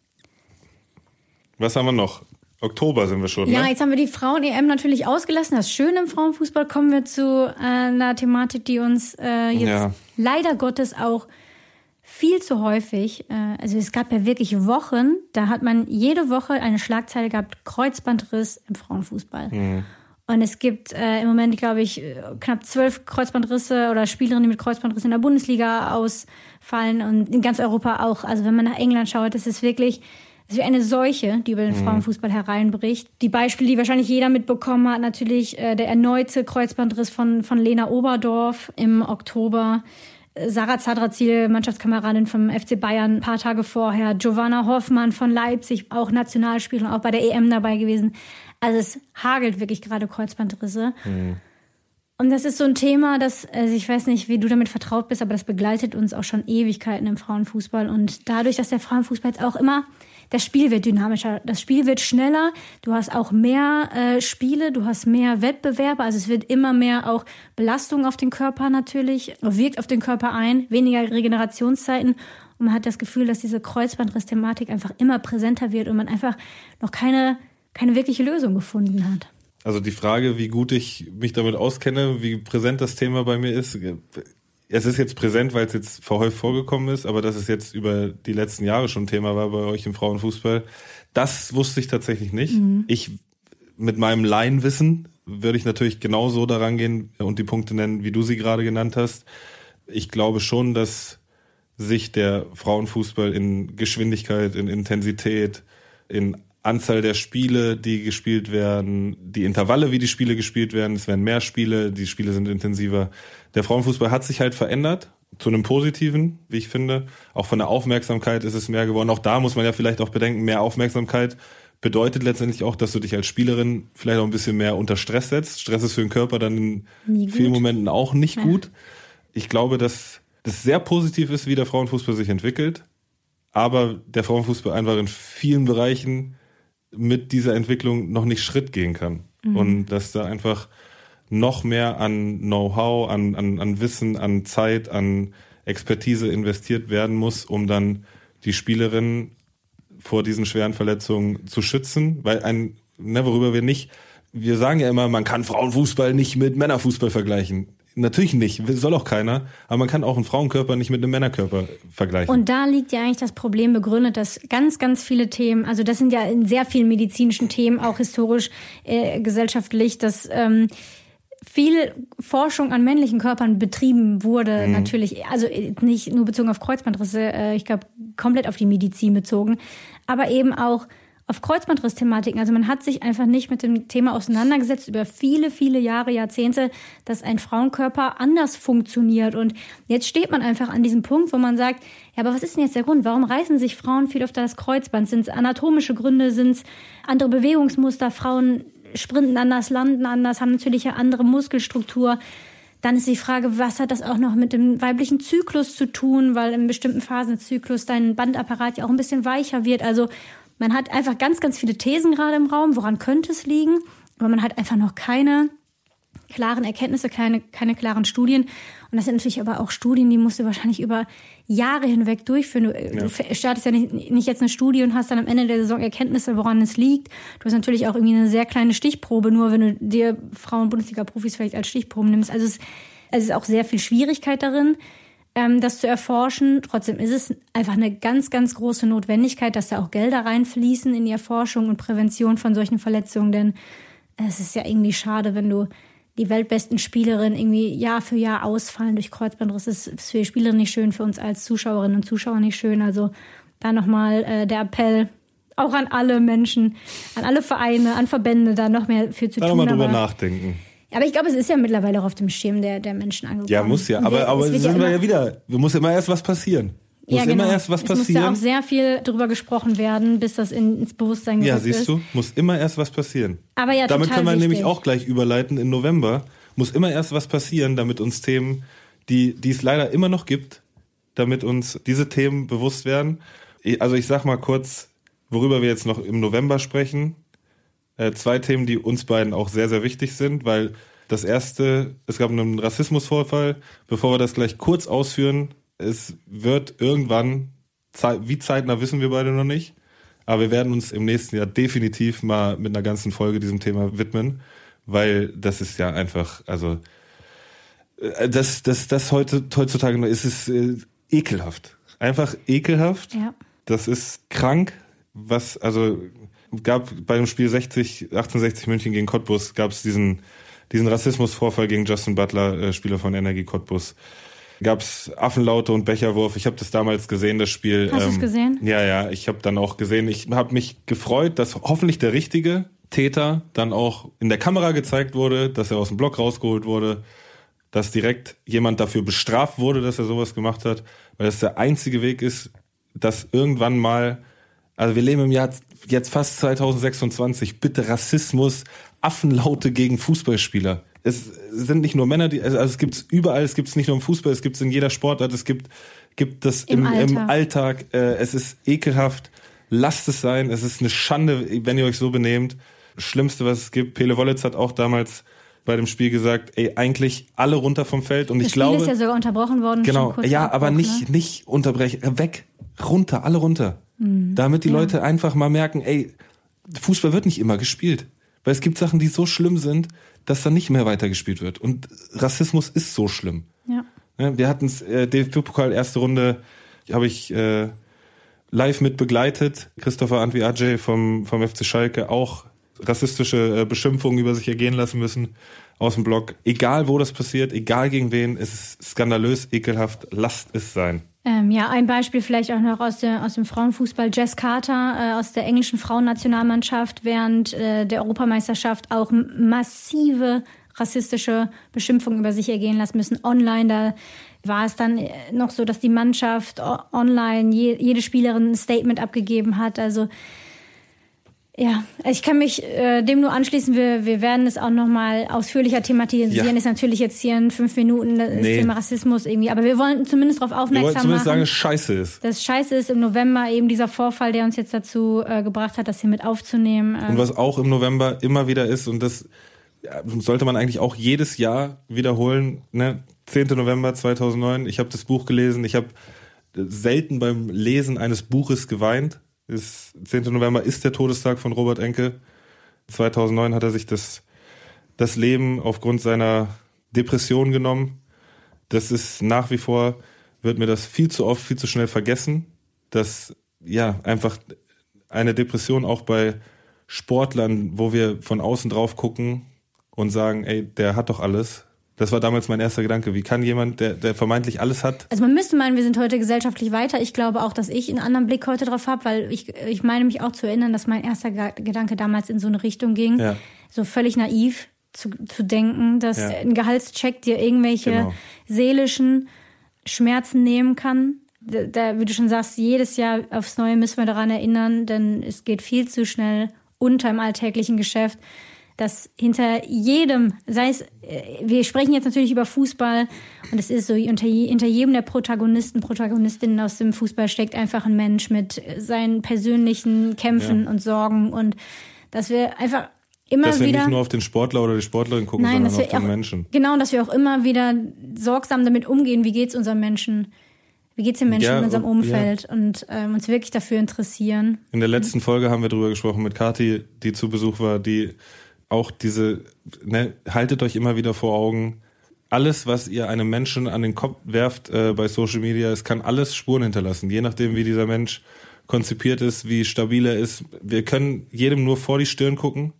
Was haben wir noch? Oktober sind wir schon, Ja, ne? jetzt haben wir die Frauen-E M natürlich ausgelassen. Das Schöne im Frauenfußball, kommen wir zu äh, einer Thematik, die uns äh, jetzt ja. leider Gottes auch viel zu häufig, also es gab ja wirklich Wochen, da hat man jede Woche eine Schlagzeile gehabt, Kreuzbandriss im Frauenfußball. Mhm. Und es gibt äh, im Moment, glaube ich, knapp zwölf Kreuzbandrisse oder Spielerinnen, die mit Kreuzbandriss in der Bundesliga ausfallen und in ganz Europa auch. Also wenn man nach England schaut, das ist wirklich das ist wie eine Seuche, die über den mhm. Frauenfußball hereinbricht. Die Beispiele, die wahrscheinlich jeder mitbekommen hat, natürlich äh, der erneute Kreuzbandriss von, von Lena Oberdorf im Oktober. Sarah Zadrazil, Mannschaftskameradin vom F C Bayern, ein paar Tage vorher. Giovanna Hoffmann von Leipzig, auch Nationalspielerin, auch bei der E M dabei gewesen. Also es hagelt wirklich gerade Kreuzbandrisse. Mhm. Und das ist so ein Thema, das, also ich weiß nicht, wie du damit vertraut bist, aber das begleitet uns auch schon Ewigkeiten im Frauenfußball. Und dadurch, dass der Frauenfußball jetzt auch immer, das Spiel wird dynamischer, das Spiel wird schneller, du hast auch mehr äh, Spiele, du hast mehr Wettbewerbe, also es wird immer mehr auch Belastung auf den Körper natürlich, wirkt auf den Körper ein, weniger Regenerationszeiten und man hat das Gefühl, dass diese Kreuzbandriss-Thematik einfach immer präsenter wird und man einfach noch keine, keine wirkliche Lösung gefunden hat. Also die Frage, wie gut ich mich damit auskenne, wie präsent das Thema bei mir ist, es ist jetzt präsent, weil es jetzt verhäuft vorgekommen ist, aber dass es jetzt über die letzten Jahre schon Thema war bei euch im Frauenfußball, das wusste ich tatsächlich nicht. Mhm. Ich mit meinem Laienwissen würde ich natürlich genauso daran gehen und die Punkte nennen, wie du sie gerade genannt hast. Ich glaube schon, dass sich der Frauenfußball in Geschwindigkeit, in Intensität, in Anzahl der Spiele, die gespielt werden, die Intervalle, wie die Spiele gespielt werden, es werden mehr Spiele, die Spiele sind intensiver. Der Frauenfußball hat sich halt verändert, zu einem Positiven, wie ich finde. Auch von der Aufmerksamkeit ist es mehr geworden. Auch da muss man ja vielleicht auch bedenken, mehr Aufmerksamkeit bedeutet letztendlich auch, dass du dich als Spielerin vielleicht auch ein bisschen mehr unter Stress setzt. Stress ist für den Körper dann in vielen Momenten auch nicht ja. gut. Ich glaube, dass das sehr positiv ist, wie der Frauenfußball sich entwickelt, aber der Frauenfußball einfach in vielen Bereichen mit dieser Entwicklung noch nicht Schritt gehen kann. Mhm. Und dass da einfach noch mehr an Know-how, an, an, an Wissen, an Zeit, an Expertise investiert werden muss, um dann die Spielerin vor diesen schweren Verletzungen zu schützen. Weil ein, ne, worüber wir nicht, wir sagen ja immer, man kann Frauenfußball nicht mit Männerfußball vergleichen. Natürlich nicht, soll auch keiner, aber man kann auch einen Frauenkörper nicht mit einem Männerkörper vergleichen. Und da liegt ja eigentlich das Problem begründet, dass ganz, ganz viele Themen, also das sind ja in sehr vielen medizinischen Themen, auch historisch, äh, gesellschaftlich, dass ähm, viel Forschung an männlichen Körpern betrieben wurde, mhm. natürlich, also nicht nur bezogen auf Kreuzbandrisse, äh, ich glaube komplett auf die Medizin bezogen, aber eben auch auf Kreuzbandriss-Thematiken. Also man hat sich einfach nicht mit dem Thema auseinandergesetzt über viele, viele Jahre, Jahrzehnte, dass ein Frauenkörper anders funktioniert. Und jetzt steht man einfach an diesem Punkt, wo man sagt, ja, aber was ist denn jetzt der Grund? Warum reißen sich Frauen viel öfter das Kreuzband? Sind es anatomische Gründe? Sind es andere Bewegungsmuster? Frauen sprinten anders, landen anders, haben natürlich eine andere Muskelstruktur. Dann ist die Frage, was hat das auch noch mit dem weiblichen Zyklus zu tun? Weil in bestimmten Phasen des Zyklus dein Bandapparat ja auch ein bisschen weicher wird. Also man hat einfach ganz, ganz viele Thesen gerade im Raum. Woran könnte es liegen? Aber man hat einfach noch keine klaren Erkenntnisse, keine, keine klaren Studien. Und das sind natürlich aber auch Studien, die musst du wahrscheinlich über Jahre hinweg durchführen. Du, ja. du startest ja nicht, nicht jetzt eine Studie und hast dann am Ende der Saison Erkenntnisse, woran es liegt. Du hast natürlich auch irgendwie eine sehr kleine Stichprobe, nur wenn du dir Frauen-Bundesliga-Profis vielleicht als Stichproben nimmst. Also es, es ist auch sehr viel Schwierigkeit darin, ähm, das zu erforschen. Trotzdem ist es einfach eine ganz, ganz große Notwendigkeit, dass da auch Gelder reinfließen in die Erforschung und Prävention von solchen Verletzungen. Denn es ist ja irgendwie schade, wenn du die weltbesten Spielerinnen irgendwie Jahr für Jahr ausfallen durch Kreuzbandriss. Das ist für die Spielerin nicht schön, für uns als Zuschauerinnen und Zuschauer nicht schön. Also da nochmal äh, der Appell auch an alle Menschen, an alle Vereine, an Verbände, da noch mehr für zu da tun. Da nochmal drüber aber, nachdenken. Aber ich glaube, es ist ja mittlerweile auch auf dem Schirm der, der Menschen angekommen. Ja, muss ja. Aber, aber sind ja wir ja wieder, muss immer erst was passieren. Muss ja, genau. immer erst was passieren. Es muss ja auch sehr viel drüber gesprochen werden, bis das in, ins Bewusstsein gerückt ist. Ja, siehst du, muss immer erst was passieren. Aber ja, damit total können wir wichtig. nämlich auch gleich überleiten. Im November muss immer erst was passieren, damit uns Themen, die, die es leider immer noch gibt, damit uns diese Themen bewusst werden. Also ich sag mal kurz, worüber wir jetzt noch im November sprechen. Äh, zwei Themen, die uns beiden auch sehr, sehr wichtig sind, weil das erste, es gab einen Rassismusvorfall. Bevor wir das gleich kurz ausführen, es wird irgendwann, wie zeitnah wissen wir beide noch nicht, aber wir werden uns im nächsten Jahr definitiv mal mit einer ganzen Folge diesem Thema widmen, weil das ist ja einfach, also das, das, das heute, heutzutage noch ist es äh, ekelhaft. Einfach ekelhaft. Ja. Das ist krank, was, also gab bei dem Spiel sechzig, achtzehnhundertsechzig München gegen Cottbus, gab es diesen, diesen Rassismusvorfall gegen Justin Butler, äh, Spieler von Energie Cottbus. Gab's Affenlaute und Becherwurf. Ich habe das damals gesehen, das Spiel. Hast ähm, du es gesehen? Ja, ja, ich habe dann auch gesehen. Ich habe mich gefreut, dass hoffentlich der richtige Täter dann auch in der Kamera gezeigt wurde, dass er aus dem Block rausgeholt wurde, dass direkt jemand dafür bestraft wurde, dass er sowas gemacht hat, weil das der einzige Weg ist, dass irgendwann mal, also wir leben im Jahr jetzt fast zweitausendsechsundzwanzig, bitte Rassismus, Affenlaute gegen Fußballspieler. Es sind nicht nur Männer, die, also es gibt's überall, es gibt's nicht nur im Fußball, es gibt's in jeder Sportart, es gibt, gibt das im, im, Alltag. im Alltag. Äh, es ist ekelhaft, lasst es sein, es ist eine Schande, wenn ihr euch so benehmt. Schlimmste, was es gibt. Pele Wollitz hat auch damals bei dem Spiel gesagt, ey, eigentlich alle runter vom Feld. Und das ich glaube, das Spiel ist ja sogar unterbrochen worden. Genau, schon kurz ja, Abbruch, aber nicht, ne? nicht unterbrechen, weg, runter, alle runter. Mhm. Damit die Ja. Leute einfach mal merken, ey, Fußball wird nicht immer gespielt. Weil es gibt Sachen, die so schlimm sind, dass dann nicht mehr weitergespielt wird. Und Rassismus ist so schlimm. Ja. Wir hatten es, äh, D F B-Pokal, erste Runde, habe ich äh, live mit begleitet. Christopher Antwi-Adjei vom, vom F C Schalke auch rassistische äh, Beschimpfungen über sich ergehen lassen müssen aus dem Block. Egal, wo das passiert, egal gegen wen, es ist skandalös, ekelhaft, lasst es sein. Ähm, ja, ein Beispiel vielleicht auch noch aus, der, aus dem Frauenfußball. Jess Carter äh, aus der englischen Frauennationalmannschaft während äh, der Europameisterschaft auch massive rassistische Beschimpfungen über sich ergehen lassen müssen. Online, da war es dann noch so, dass die Mannschaft online je, jede Spielerin ein Statement abgegeben hat. Also ja, ich kann mich äh, dem nur anschließen. Wir, wir werden es auch noch mal ausführlicher thematisieren. Ja. Ist natürlich jetzt hier in fünf Minuten das nee. Thema Rassismus irgendwie. Aber wir wollen zumindest darauf aufmerksam wir wollen zumindest machen, sagen, dass scheiße ist. Dass scheiße ist im November eben dieser Vorfall, der uns jetzt dazu äh, gebracht hat, das hier mit aufzunehmen. Und was auch im November immer wieder ist, und das ja, sollte man eigentlich auch jedes Jahr wiederholen, ne? zehnten November zweitausendneun, ich habe das Buch gelesen, ich habe selten beim Lesen eines Buches geweint. Ist, zehnten November ist der Todestag von Robert Enke. zweitausendneun hat er sich das, das Leben aufgrund seiner Depression genommen. Das ist nach wie vor, wird mir das viel zu oft, viel zu schnell vergessen, dass ja einfach eine Depression auch bei Sportlern, wo wir von außen drauf gucken und sagen, ey, der hat doch alles, Das war damals mein erster Gedanke. Wie kann jemand, der, der vermeintlich alles hat... Also man müsste meinen, wir sind heute gesellschaftlich weiter. Ich glaube auch, dass ich einen anderen Blick heute drauf habe, weil ich, ich meine mich auch zu erinnern, dass mein erster Gedanke damals in so eine Richtung ging. Ja. So völlig naiv zu, zu denken, dass ja. ein Gehaltscheck dir irgendwelche genau. seelischen Schmerzen nehmen kann. Da, da, wie du schon sagst, jedes Jahr aufs Neue müssen wir daran erinnern, denn es geht viel zu schnell unter im alltäglichen Geschäft, dass hinter jedem, sei es, wir sprechen jetzt natürlich über Fußball und es ist so, unter, hinter jedem der Protagonisten, Protagonistinnen aus dem Fußball steckt einfach ein Mensch mit seinen persönlichen Kämpfen ja. und Sorgen und dass wir einfach immer dass wir wieder... nicht nur auf den Sportler oder die Sportlerin gucken, Nein, sondern auf den auch, Menschen. Genau, dass wir auch immer wieder sorgsam damit umgehen, wie geht's unseren Menschen, wie geht's den Menschen ja, in unserem Umfeld ja. und ähm, uns wirklich dafür interessieren. In der letzten Folge haben wir drüber gesprochen mit Kathi, die zu Besuch war, die auch diese, ne, haltet euch immer wieder vor Augen, alles, was ihr einem Menschen an den Kopf werft äh, bei Social Media, es kann alles Spuren hinterlassen, je nachdem, wie dieser Mensch konzipiert ist, wie stabil er ist. Wir können jedem nur vor die Stirn gucken.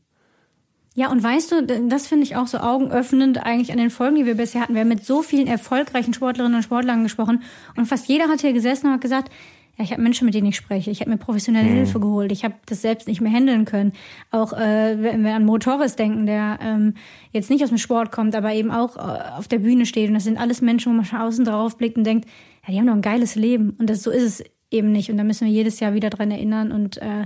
Ja, und weißt du, das finde ich auch so augenöffnend eigentlich an den Folgen, die wir bisher hatten. Wir haben mit so vielen erfolgreichen Sportlerinnen und Sportlern gesprochen und fast jeder hat hier gesessen und hat gesagt, ja, ich habe Menschen, mit denen ich spreche. Ich habe mir professionelle mhm. Hilfe geholt. Ich habe das selbst nicht mehr handeln können. Auch äh, wenn wir an Mo Torres denken, der ähm, jetzt nicht aus dem Sport kommt, aber eben auch äh, auf der Bühne steht. Und das sind alles Menschen, wo man von außen drauf blickt und denkt, ja, die haben doch ein geiles Leben. Und das so ist es eben nicht. Und da müssen wir jedes Jahr wieder dran erinnern und äh,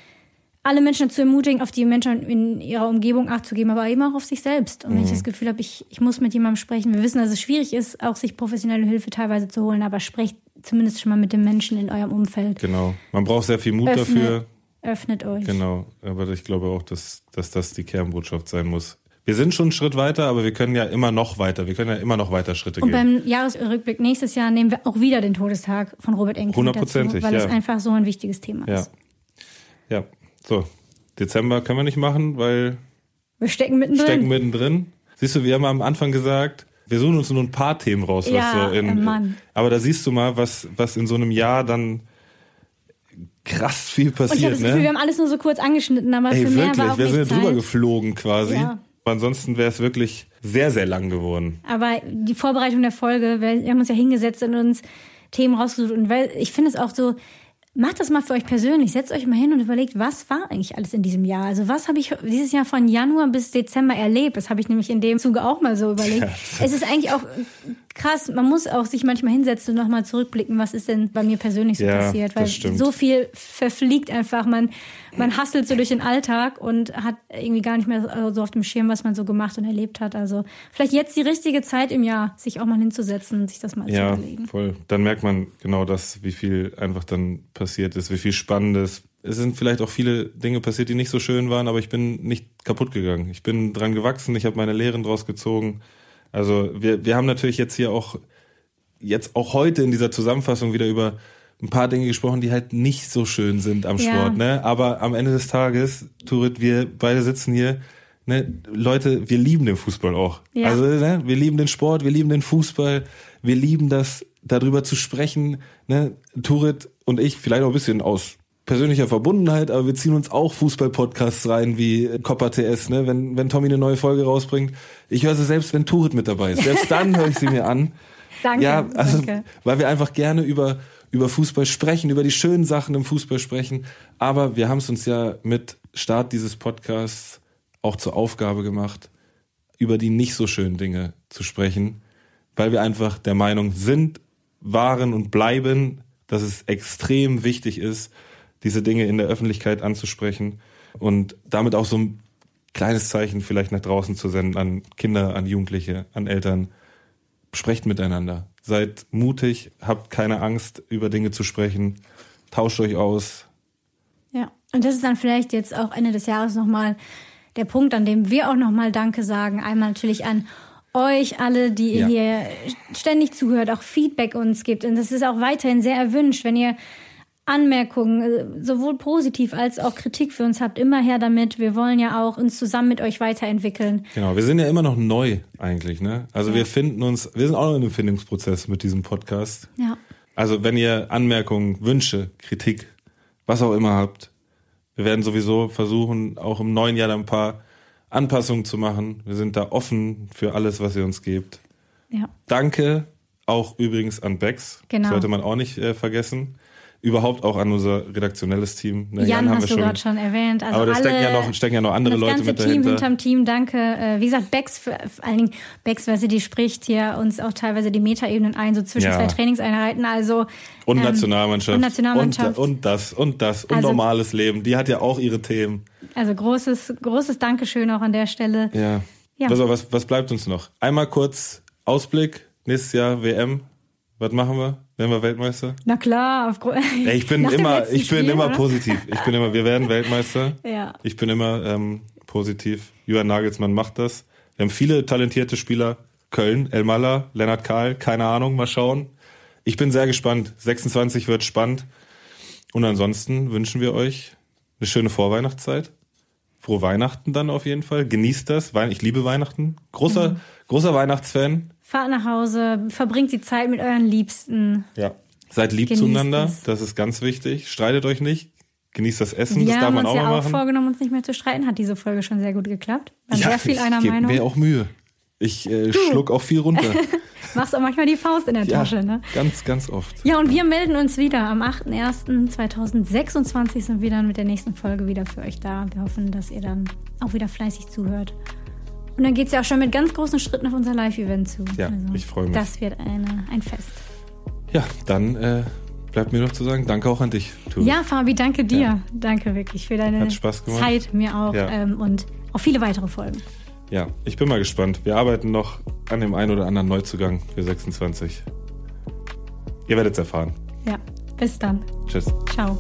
alle Menschen dazu ermutigen, auf die Menschen in ihrer Umgebung Acht zu geben, aber eben auch auf sich selbst. Und wenn mhm. ich das Gefühl habe, ich, ich muss mit jemandem sprechen, wir wissen, dass es schwierig ist, auch sich professionelle Hilfe teilweise zu holen, aber sprecht zumindest schon mal mit den Menschen in eurem Umfeld. Genau, man braucht sehr viel Mut Öffne, dafür. Öffnet euch. Genau, aber ich glaube auch, dass, dass das die Kernbotschaft sein muss. Wir sind schon einen Schritt weiter, aber wir können ja immer noch weiter. Wir können ja immer noch weiter Schritte und gehen. Und beim Jahresrückblick nächstes Jahr nehmen wir auch wieder den Todestag von Robert Enke dazu, Hundertprozentig, weil ja. es einfach so ein wichtiges Thema ja. ist. Ja, so. Dezember können wir nicht machen, weil wir stecken mittendrin. stecken mittendrin. Siehst du, wir haben am Anfang gesagt, wir suchen uns nur ein paar Themen raus. Was ja, so in, Mann. Aber da siehst du mal, was, was in so einem Jahr dann krass viel passiert. Und ich habe das Gefühl, ne? wir haben alles nur so kurz angeschnitten, aber Ey, für mehr wirklich, war auch wir nicht sind ja Zeit. drüber geflogen quasi. Ja. Ansonsten wäre es wirklich sehr, sehr lang geworden. Aber die Vorbereitung der Folge, wir haben uns ja hingesetzt und uns Themen rausgesucht. Und weil ich finde es auch so, macht das mal für euch persönlich. Setzt euch mal hin und überlegt, was war eigentlich alles in diesem Jahr? Also was habe ich dieses Jahr von Januar bis Dezember erlebt? Das habe ich nämlich in dem Zuge auch mal so überlegt. Ja. Es ist eigentlich auch krass. Man muss auch sich manchmal hinsetzen und nochmal zurückblicken, was ist denn bei mir persönlich so ja, passiert? Weil stimmt. so viel verfliegt einfach. Man, man hustelt so durch den Alltag und hat irgendwie gar nicht mehr so auf dem Schirm, was man so gemacht und erlebt hat. Also vielleicht jetzt die richtige Zeit im Jahr, sich auch mal hinzusetzen und sich das mal ja, zu überlegen. Ja, voll. Dann merkt man genau das, wie viel einfach dann passiert ist, wie viel Spannendes. Es sind vielleicht auch viele Dinge passiert, die nicht so schön waren, aber ich bin nicht kaputt gegangen. Ich bin dran gewachsen, ich habe meine Lehren draus gezogen. Also wir, wir haben natürlich jetzt hier auch, jetzt auch heute in dieser Zusammenfassung wieder über ein paar Dinge gesprochen, die halt nicht so schön sind am ja. Sport, ne? Aber am Ende des Tages, Turit, wir beide sitzen hier, ne? Leute, wir lieben den Fußball auch. Ja. Also, ne? Wir lieben den Sport, wir lieben den Fußball, wir lieben das, darüber zu sprechen, ne? Turit und ich, vielleicht auch ein bisschen aus persönlicher Verbundenheit, aber wir ziehen uns auch Fußball-Podcasts rein wie Copper T S, ne? Wenn, wenn Tommy eine neue Folge rausbringt. Ich höre sie selbst, wenn Turit mit dabei ist. Selbst dann höre ich sie mir an. Danke. Ja, also, danke. Weil wir einfach gerne über, über Fußball sprechen, über die schönen Sachen im Fußball sprechen. Aber wir haben es uns ja mit Start dieses Podcasts auch zur Aufgabe gemacht, über die nicht so schönen Dinge zu sprechen, weil wir einfach der Meinung sind, waren und bleiben, dass es extrem wichtig ist, diese Dinge in der Öffentlichkeit anzusprechen und damit auch so ein kleines Zeichen vielleicht nach draußen zu senden an Kinder, an Jugendliche, an Eltern. Sprecht miteinander. Seid mutig, habt keine Angst, über Dinge zu sprechen. Tauscht euch aus. Ja, und das ist dann vielleicht jetzt auch Ende des Jahres nochmal der Punkt, an dem wir auch nochmal Danke sagen. Einmal natürlich an euch alle, die ihr ja. hier ständig zuhört, auch Feedback uns gibt. Und das ist auch weiterhin sehr erwünscht, wenn ihr Anmerkungen, sowohl positiv als auch Kritik für uns habt, immer her damit. Wir wollen ja auch uns zusammen mit euch weiterentwickeln. Genau, wir sind ja immer noch neu eigentlich, ne? Also ja. wir finden uns, wir sind auch noch in einem Findungsprozess mit diesem Podcast. Ja. Also wenn ihr Anmerkungen, Wünsche, Kritik, was auch immer habt, wir werden sowieso versuchen, auch im neuen Jahr ein paar Anpassungen zu machen. Wir sind da offen für alles, was ihr uns gebt. Ja. Danke auch übrigens an Bex. Genau. Sollte man auch nicht äh, vergessen. Überhaupt auch an unser redaktionelles Team. Jan, Jan haben hast wir du schon, gerade schon erwähnt. Also aber da alle, stecken ja noch, stecken ja noch andere Leute mit dahinter. Das ganze Team hinterm Team, danke. Wie gesagt, Bex, vor allen Dingen Bex, weißt du, die spricht hier uns auch teilweise die Metaebenen ein, so zwischen ja. zwei Trainingseinheiten. Also, und ähm, Nationalmannschaft. Und Nationalmannschaft. Und, und das, und das, und also, normales Leben. Die hat ja auch ihre Themen. Also großes, großes Dankeschön auch an der Stelle. Ja. ja. Also, was, was bleibt uns noch? Einmal kurz Ausblick. Nächstes Jahr W M. Was machen wir? Werden wir Weltmeister? Na klar, aufgrund. Ja, ich bin immer, ich bin Spiel, immer oder? positiv. Ich bin immer, wir werden Weltmeister. Ja. Ich bin immer ähm, positiv. Julian Nagelsmann macht das. Wir haben viele talentierte Spieler. Köln, Elmalah, Lennart Kahl, keine Ahnung, mal schauen. Ich bin sehr gespannt. sechsundzwanzig wird spannend. Und ansonsten wünschen wir euch eine schöne Vorweihnachtszeit. Frohe Weihnachten dann auf jeden Fall. Genießt das. Ich liebe Weihnachten. Großer, mhm. großer Weihnachtsfan. Fahrt nach Hause, verbringt die Zeit mit euren Liebsten. Ja. Seid lieb Genießt zueinander, es. Das ist ganz wichtig. Streitet euch nicht. Genießt das Essen, Wir das darf man auch mal machen. Wir haben uns ja auch machen. vorgenommen, uns nicht mehr zu streiten. Hat diese Folge schon sehr gut geklappt. War ja, sehr viel ich einer Meinung. Mir auch Mühe. Ich äh, schluck auch viel runter. Machst auch manchmal die Faust in der ja, Tasche, ne? Ganz, ganz oft. Ja, und wir melden uns wieder. Am achter erster zweitausendsechsundzwanzig sind wir dann mit der nächsten Folge wieder für euch da. Wir hoffen, dass ihr dann auch wieder fleißig zuhört. Und dann geht es ja auch schon mit ganz großen Schritten auf unser Live-Event zu. Ja, also, ich freue mich. Das wird eine, ein Fest. Ja, dann äh, bleibt mir noch zu sagen, danke auch an dich, Tobi. Ja, Fabi, danke dir. Ja. Danke wirklich für deine Hat Spaß gemacht. Zeit, mir auch. Ja. Ähm, und auf viele weitere Folgen. Ja, ich bin mal gespannt. Wir arbeiten noch an dem einen oder anderen Neuzugang für sechsundzwanzig. Ihr werdet es erfahren. Ja, bis dann. Tschüss. Ciao.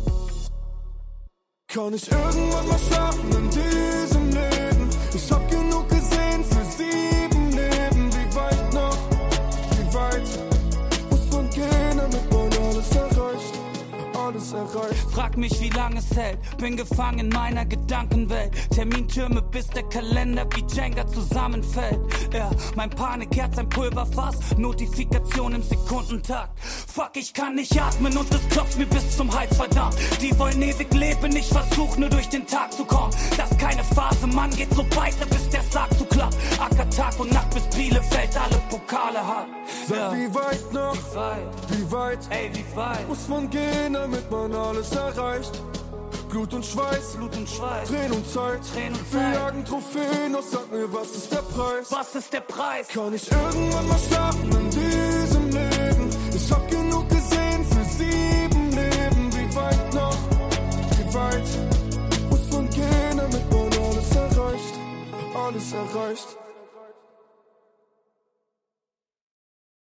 Kann ich irgendwann mal schaffen in diesem Leben? Ich hab genug gesehen für sieben Leben. Wie weit noch? Wie weit muss man gehen, damit man alles erreicht? Alles erreicht. Frag mich, wie lange es hält. Bin gefangen in meiner Gedankenwelt. Termintürme, bis der Kalender wie Jenga zusammenfällt. Ja, mein Panikherz, ein Pulverfass. Notifikation im Sekundentakt. Fuck, ich kann nicht atmen und es klopft mir bis zum Hals, verdammt. Die wollen ewig leben, ich versuch nur durch den Tag zu kommen. Das ist keine Phase, Mann, geht so weiter, bis der Sarg zu klappt. Acker Tag und Nacht, bis Bielefeld alle Pokale hat. Sag, ja. Wie weit noch? Wie weit? Wie weit? Ey, wie weit? Muss man gehen, damit man alles erreicht? Blut und Schweiß, Blut und Schweiß, Tränen und Zeit, Tränen und wir Zeit. jagen Trophäen, doch sag mir, was ist der Preis? Was ist der Preis? Kann ich irgendwann mal schlafen in diesem Leben? Ich hab genug gesehen für sieben Leben. Wie weit noch? Wie weit muss man gehen, damit man alles erreicht? Alles erreicht.